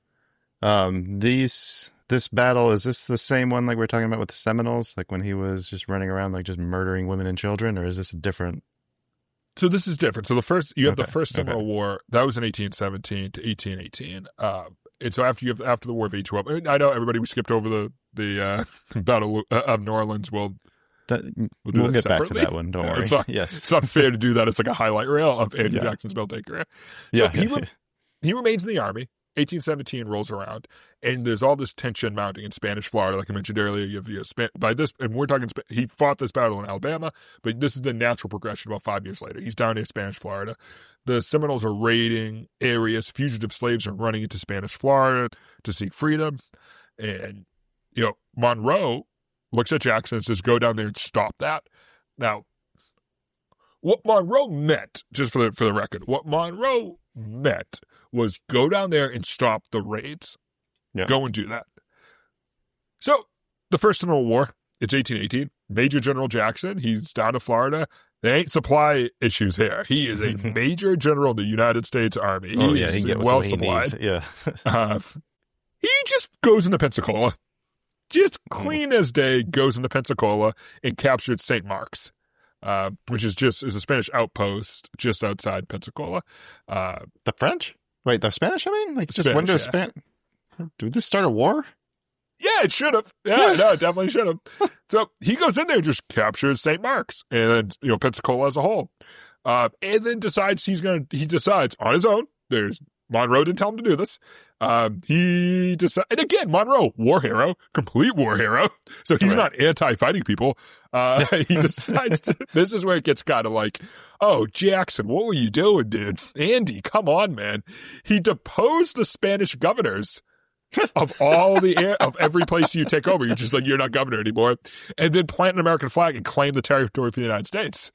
Um, these this battle, is this the same one like we were talking about with the Seminoles, like when he was just running around like just murdering women and children, or is this a different?
So this is different. So the first, you have
Okay,
the first Seminole
okay.
War that was in eighteen seventeen to eighteen eighteen. Uh, and so after you have after the War of eight twelve, I know everybody we skipped over the the uh, Battle of New Orleans. We'll
That,
we'll,
we'll
do that
get back to
separately.
that one. Don't
Uh,
worry.
It's not,
yes.
it's not fair to do that. It's like a highlight reel of Andrew
Yeah.
Jackson's military career. So
Yeah.
he re- he remains in the Army. eighteen seventeen rolls around, and there's all this tension mounting in Spanish Florida, like I mentioned earlier. You have, you have Span- by this, and we're talking. Sp- he fought this battle in Alabama, but this is the natural progression. About five years later, he's down in Spanish Florida. The Seminoles are raiding areas. Fugitive slaves are running into Spanish Florida to seek freedom, and you know Monroe looks at Jackson and says, "Go down there and stop that." Now, what Monroe meant, just for the for the record, what Monroe meant was go down there and stop the raids.
Yeah.
Go and do that. So, the First Seminole War, it's eighteen eighteen. Major General Jackson, he's down to Florida. There ain't supply issues here. He is a major general of the United States Army. He
Oh yeah,
is
he can get
well
what he
supplied.
needs. Yeah.
Uh, he just goes into Pensacola. Just clean as day, goes into Pensacola and captured Saint Mark's, uh, which is just is a Spanish outpost just outside Pensacola. Uh,
The French? Wait, the Spanish? I mean, like just
Spanish,
went to
yeah.
Span. Did this start a war?
yeah, it should have. Yeah, no, it definitely should have. So he goes in there and just captures Saint Mark's and, you know, Pensacola as a whole. Uh, and then decides he's going to, he decides on his own. There's, Monroe didn't tell him to do this. Um, he decides, and again, Monroe, war hero, complete war hero. So he's
Right.
not anti-fighting people. Uh, he decides to, this is where it gets kind of like, oh, Jackson, what were you doing, dude? Andy, come on, man. He deposed the Spanish governors of all the air, of every place you take over. You're just like, you're not governor anymore. And then plant an American flag and claim the territory for the United States.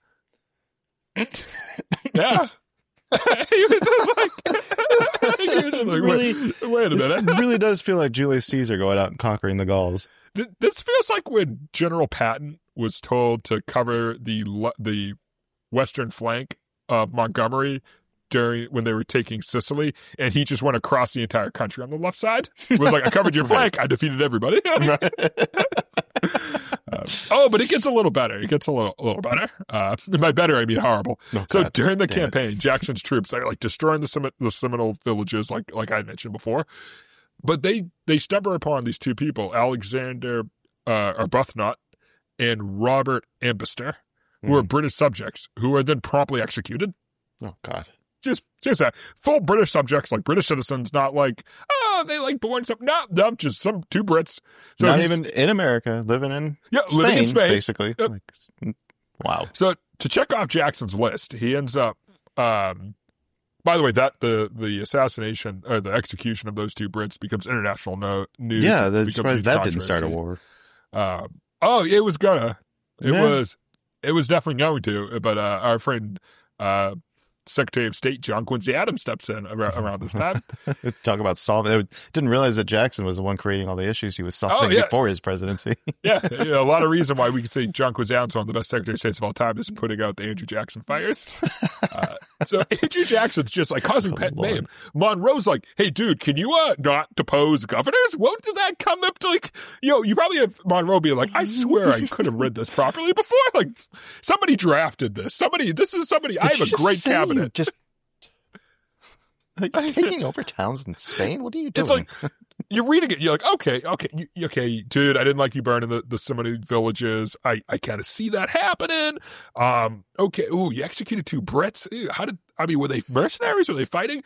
Yeah. He was just like, he was just like,
Really-
wait, wait a
This
minute.
really does feel like Julius Caesar going out and conquering the Gauls.
th- this feels like when General Patton was told to cover the le- the western flank of Montgomery during when they were taking Sicily, and he just went across the entire country on the left side. It was like, I covered your flank, I defeated everybody. uh, oh, but it gets a little better. It gets a little a little better. Uh, by better, I mean horrible. Oh, so God, during the campaign, it. Jackson's troops are like destroying the, Sem- the Seminole villages, like like I mentioned before. But they they stumble upon these two people, Alexander uh, Arbuthnot and Robert Ambister, who mm. are British subjects, who are then promptly executed.
Oh, God.
Just, just that. Full British subjects, like British citizens, not like, oh, they like born some, no, no, just some two Brits.
So not even in America, living in
yeah,
Spain,
living in Spain.
basically. Yep. Like, wow.
So to check off Jackson's list, he ends up, um, by the way, that the, the assassination or the execution of those two Brits becomes international no, news.
Yeah, I'm surprised that didn't start a war.
Uh, oh, it was gonna. It
yeah.
was. It was definitely going to. But uh, our friend, uh, Secretary of State John Quincy Adams steps in around, around this time.
Talk about solving. I didn't realize that Jackson was the one creating all the issues he was solving
oh, yeah.
before his presidency.
yeah, yeah, a lot of reason why we can say John Quincy Adams is one of the best Secretary of States of all time is putting out the Andrew Jackson fires. Uh, so Andrew Jackson's just like causing pet
oh,
name. Monroe's like, hey, dude, can you uh, not depose governors? What did that come up to? Like, you know, you probably have Monroe being like, I swear I could have read this properly before. Like, somebody drafted this. Somebody, this is somebody. Did I have a great cabinet.
Just Are you taking over towns in Spain? What are you doing?
It's like, you're reading it, you're like, okay, okay, you, okay, dude, I didn't like you burning the, the Seminole villages. I, I kind of see that happening. Um, okay, ooh, you executed two Brits. Ew, how did, I mean, were they mercenaries? Were they fighting?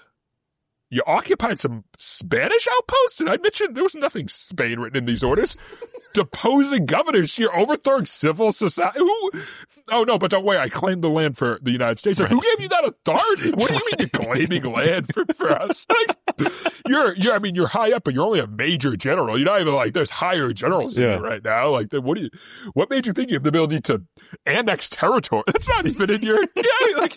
You occupied some Spanish outposts? And I mentioned there was nothing Spain written in these orders. Deposing governors. You're overthrowing civil society. Who? Oh, no, but don't worry. I claimed the land for the United States. Like, right. Who gave you that authority? What do you mean you're claiming land for, for us? Like, you're, you're, I mean, you're high up, but you're only a major general. You're not even like, there's higher generals yeah. in you right now. Like, what do you, what made you think you have the ability to annex territory? That's not even in your, yeah, like,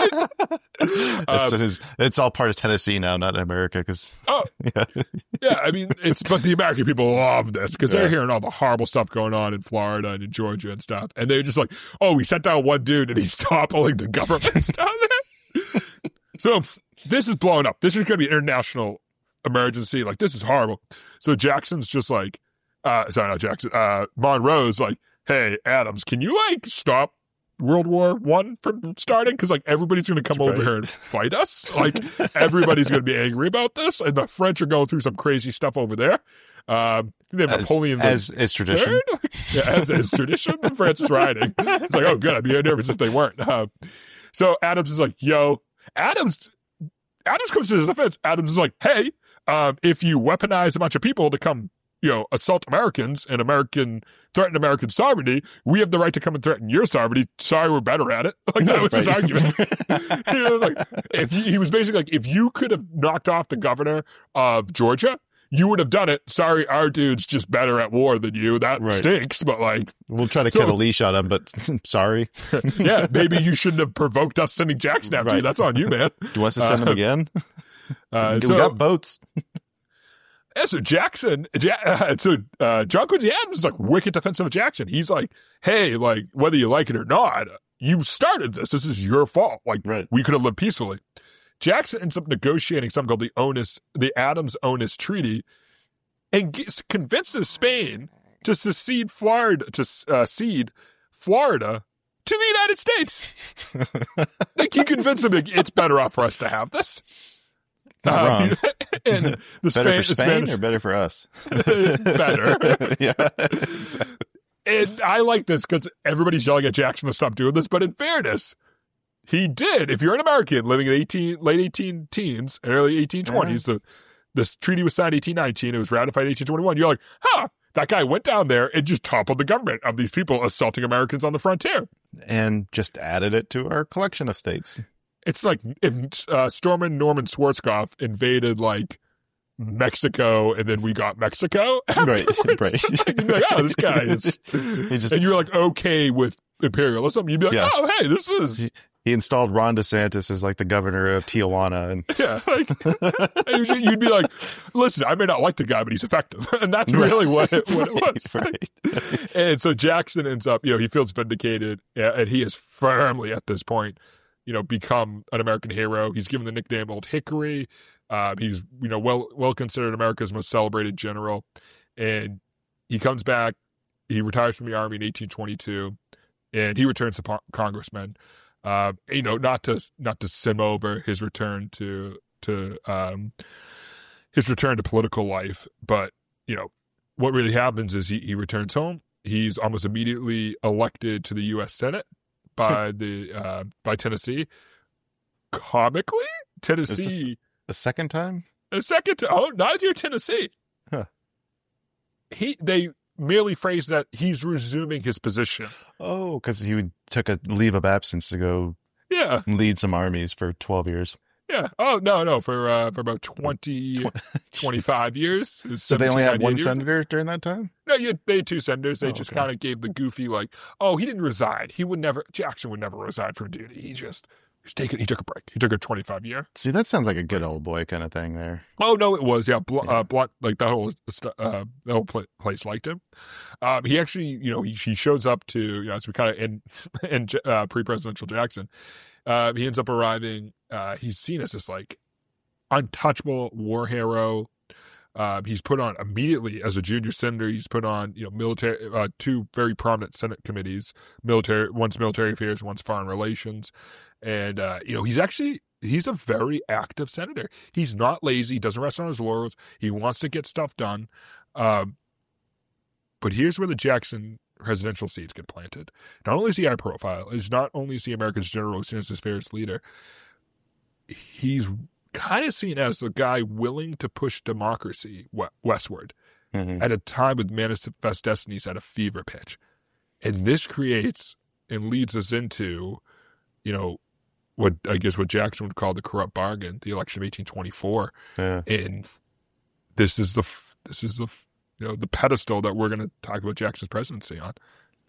it's, um, it is, it's all part of Tennessee now, not America. Cause,
oh,
yeah.
yeah, I mean, it's, but the American people love this because yeah. they're hearing all the horrible stuff going on in Florida and in Georgia and stuff. And they're just like, oh, we sent down one dude and he's toppling the government down there. So this is blowing up. This is going to be an international emergency. Like, this is horrible. So Jackson's just like, uh, sorry, not Jackson, uh, Monroe's like, hey, Adams, can you like stop World War One from starting? Because like everybody's going to come right. over here and fight us. Like everybody's going to be angry about this. And the French are going through some crazy stuff over there. Um, they have
as,
Napoleon
as is tradition.
yeah, as is tradition. France is riding. It's like, oh, good. I'd be nervous if they weren't. Uh, so Adams is like, yo, Adams. Adams comes to his defense. Adams is like, hey, um, if you weaponize a bunch of people to come, you know, assault Americans and American threaten American sovereignty, we have the right to come and threaten your sovereignty. Sorry, we're better at it. Like that was right. his argument. He was like, if you, he was basically like, if you could have knocked off the governor of Georgia, you would have done it. Sorry, our dude's just better at war than you. That right. stinks, but like...
We'll try to
so,
get a leash on him, but sorry.
yeah, maybe you shouldn't have provoked us sending Jackson after right. you. That's on you, man.
Do you want us to send uh, him again?
Uh,
we
so,
got boats.
Yeah, so Jackson... Uh, so uh, John Quincy Adams is like wicked defensive of Jackson. He's like, hey, like, whether you like it or not, you started this. This is your fault. Like,
right.
we could have lived peacefully. Jackson ends up negotiating something called the Onus, the Adams-Onus Treaty, and gets, convinces Spain to secede Florida to uh, cede Florida to the United States. Like he convinced them like, it's better off for us to have this.
It's not
uh,
wrong.
And the
better
Span-
for Spain
Spanish,
or better for us?
Better.
yeah.
And I like this because everybody's yelling at Jackson to stop doing this, but in fairness, he did. If you're an American living in eighteen, late eighteen teens, early eighteen twenties, uh-huh. the, this treaty was signed eighteen nineteen, it was ratified eighteen twenty-one, you're like, huh, that guy went down there and just toppled the government of these people assaulting Americans on the frontier.
And just added it to our collection of states.
It's like if uh, Stormin Norman Schwarzkopf invaded, like, Mexico, and then we got Mexico afterwards.
Right, right.
Like, you'd be like, oh, this guy is...
he just,
and you're like, okay with imperialism. You'd be like,
yeah.
oh, hey, this is...
He, he installed Ron DeSantis as like the governor of Tijuana. And
yeah, like, and you'd be like, listen, I may not like the guy, but he's effective. And that's really what it, what it was.
Right, right.
And so Jackson ends up, you know, he feels vindicated, and he is firmly at this point, you know, become an American hero. He's given the nickname Old Hickory. Uh, he's, you know, well well considered America's most celebrated general. And he comes back. He retires from the Army in eighteen twenty-two, and he returns to po- congressman. Uh, you know, not to not to sim over his return to to um, his return to political life, but you know, what really happens is he, he returns home. He's almost immediately elected to the U S Senate by the uh, by Tennessee. Comically, Tennessee
a second time,
a second time. Oh, not if you're Tennessee.
Huh.
He they. merely phrased that he's resuming his position.
Oh, because he took a leave of absence to go
yeah.
lead some armies for twelve years.
Yeah. Oh, no, no, for uh, for about twenty, twenty-five years.
So they only had one
years.
senator during that time?
No, you had, they had two senators. They
oh,
just
okay.
kind of gave the goofy, like, oh, he didn't resign. He would never, Jackson would never resign from duty. He just, he, taken, he took a break. He took a twenty-five year.
See, that sounds like a good old boy kind of thing there.
Oh, no, it was. Yeah. Bl-
yeah.
Uh, Blunt, like that whole, uh, that whole pl- place liked him. Um, he actually, you know, he, he shows up to, you know, as we kind of in, in uh, pre-presidential Jackson, uh, he ends up arriving. Uh, he's seen as this like untouchable war hero. Uh, he's put on immediately as a junior senator. He's put on, you know, military, uh, two very prominent Senate committees, military, one's military affairs, one's foreign relations. And, uh, you know, he's actually, he's a very active senator. He's not lazy. He doesn't rest on his laurels. He wants to get stuff done. Um, but here's where the Jackson presidential seeds get planted. Not only is he high profile, is not only is he America's general, seen as his fairest leader, he's kind of seen as the guy willing to push democracy westward
mm-hmm.
at a time with Manifest Destinies at a fever pitch. And this creates and leads us into, you know, what I guess what Jackson would call the corrupt bargain, the election of eighteen twenty-four.
Yeah.
And this is the, this is the, you know, the pedestal that we're going to talk about Jackson's presidency on.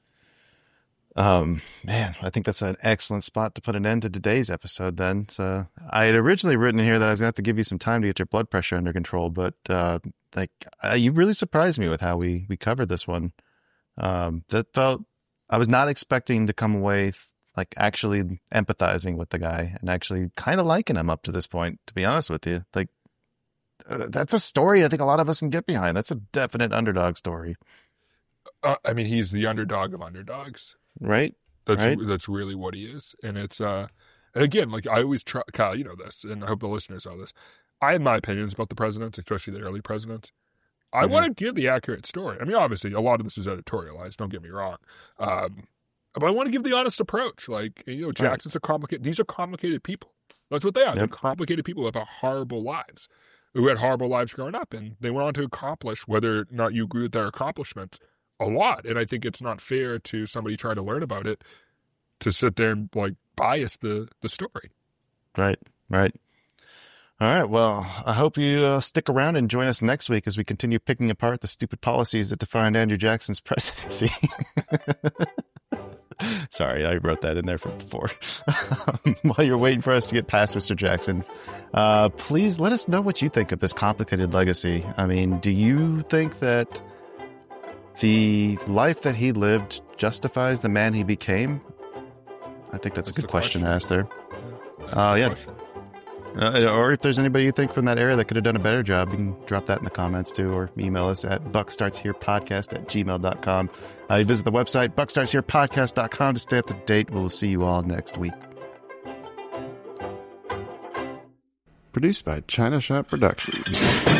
Um, man, I think that's an excellent spot to put an end to today's episode then. So I had originally written in here that I was going to have to give you some time to get your blood pressure under control, but, uh, like, uh, you really surprised me with how we, we covered this one. Um, that felt, I was not expecting to come away like actually empathizing with the guy and actually kind of liking him up to this point, to be honest with you. Like, uh, that's a story I think a lot of us can get behind. That's a definite underdog story.
Uh, I mean, he's the underdog of underdogs.
Right.
That's
right?
that's really what he is. And it's, uh, and again, like I always try, Kyle, you know this, and I hope the listeners know this. I have my opinions about the presidents, especially the early presidents. I mm-hmm. want to give the accurate story. I mean, obviously, a lot of this is editorialized, don't get me wrong. Um, but I want to give the honest approach. Like, you know, Jackson's right. a complicated, these are complicated people. That's what they are. Yep. They're complicated people who have horrible lives, who had horrible lives growing up, and they went on to accomplish, whether or not you agree with their accomplishments, a lot. And I think it's not fair to somebody trying to learn about it to sit there and like bias the, the story.
Right, right. All right. Well, I hope you uh, stick around and join us next week as we continue picking apart the stupid policies that defined Andrew Jackson's presidency. Sorry, I wrote that in there from before. While you're waiting for us to get past Mister Jackson, uh, please let us know what you think of this complicated legacy. I mean, do you think that the life that he lived justifies the man he became? I think that's, that's a good question, question to ask there. Yeah, uh, yeah. Uh, or if there's anybody you think from that era that could have done a better job, you can drop that in the comments too, or email us at buckstartsherepodcast at gmail dot com. Uh, you visit the website, buckstartsherepodcast dot com to stay up to date. We'll see you all next week. Produced by China Shop Productions.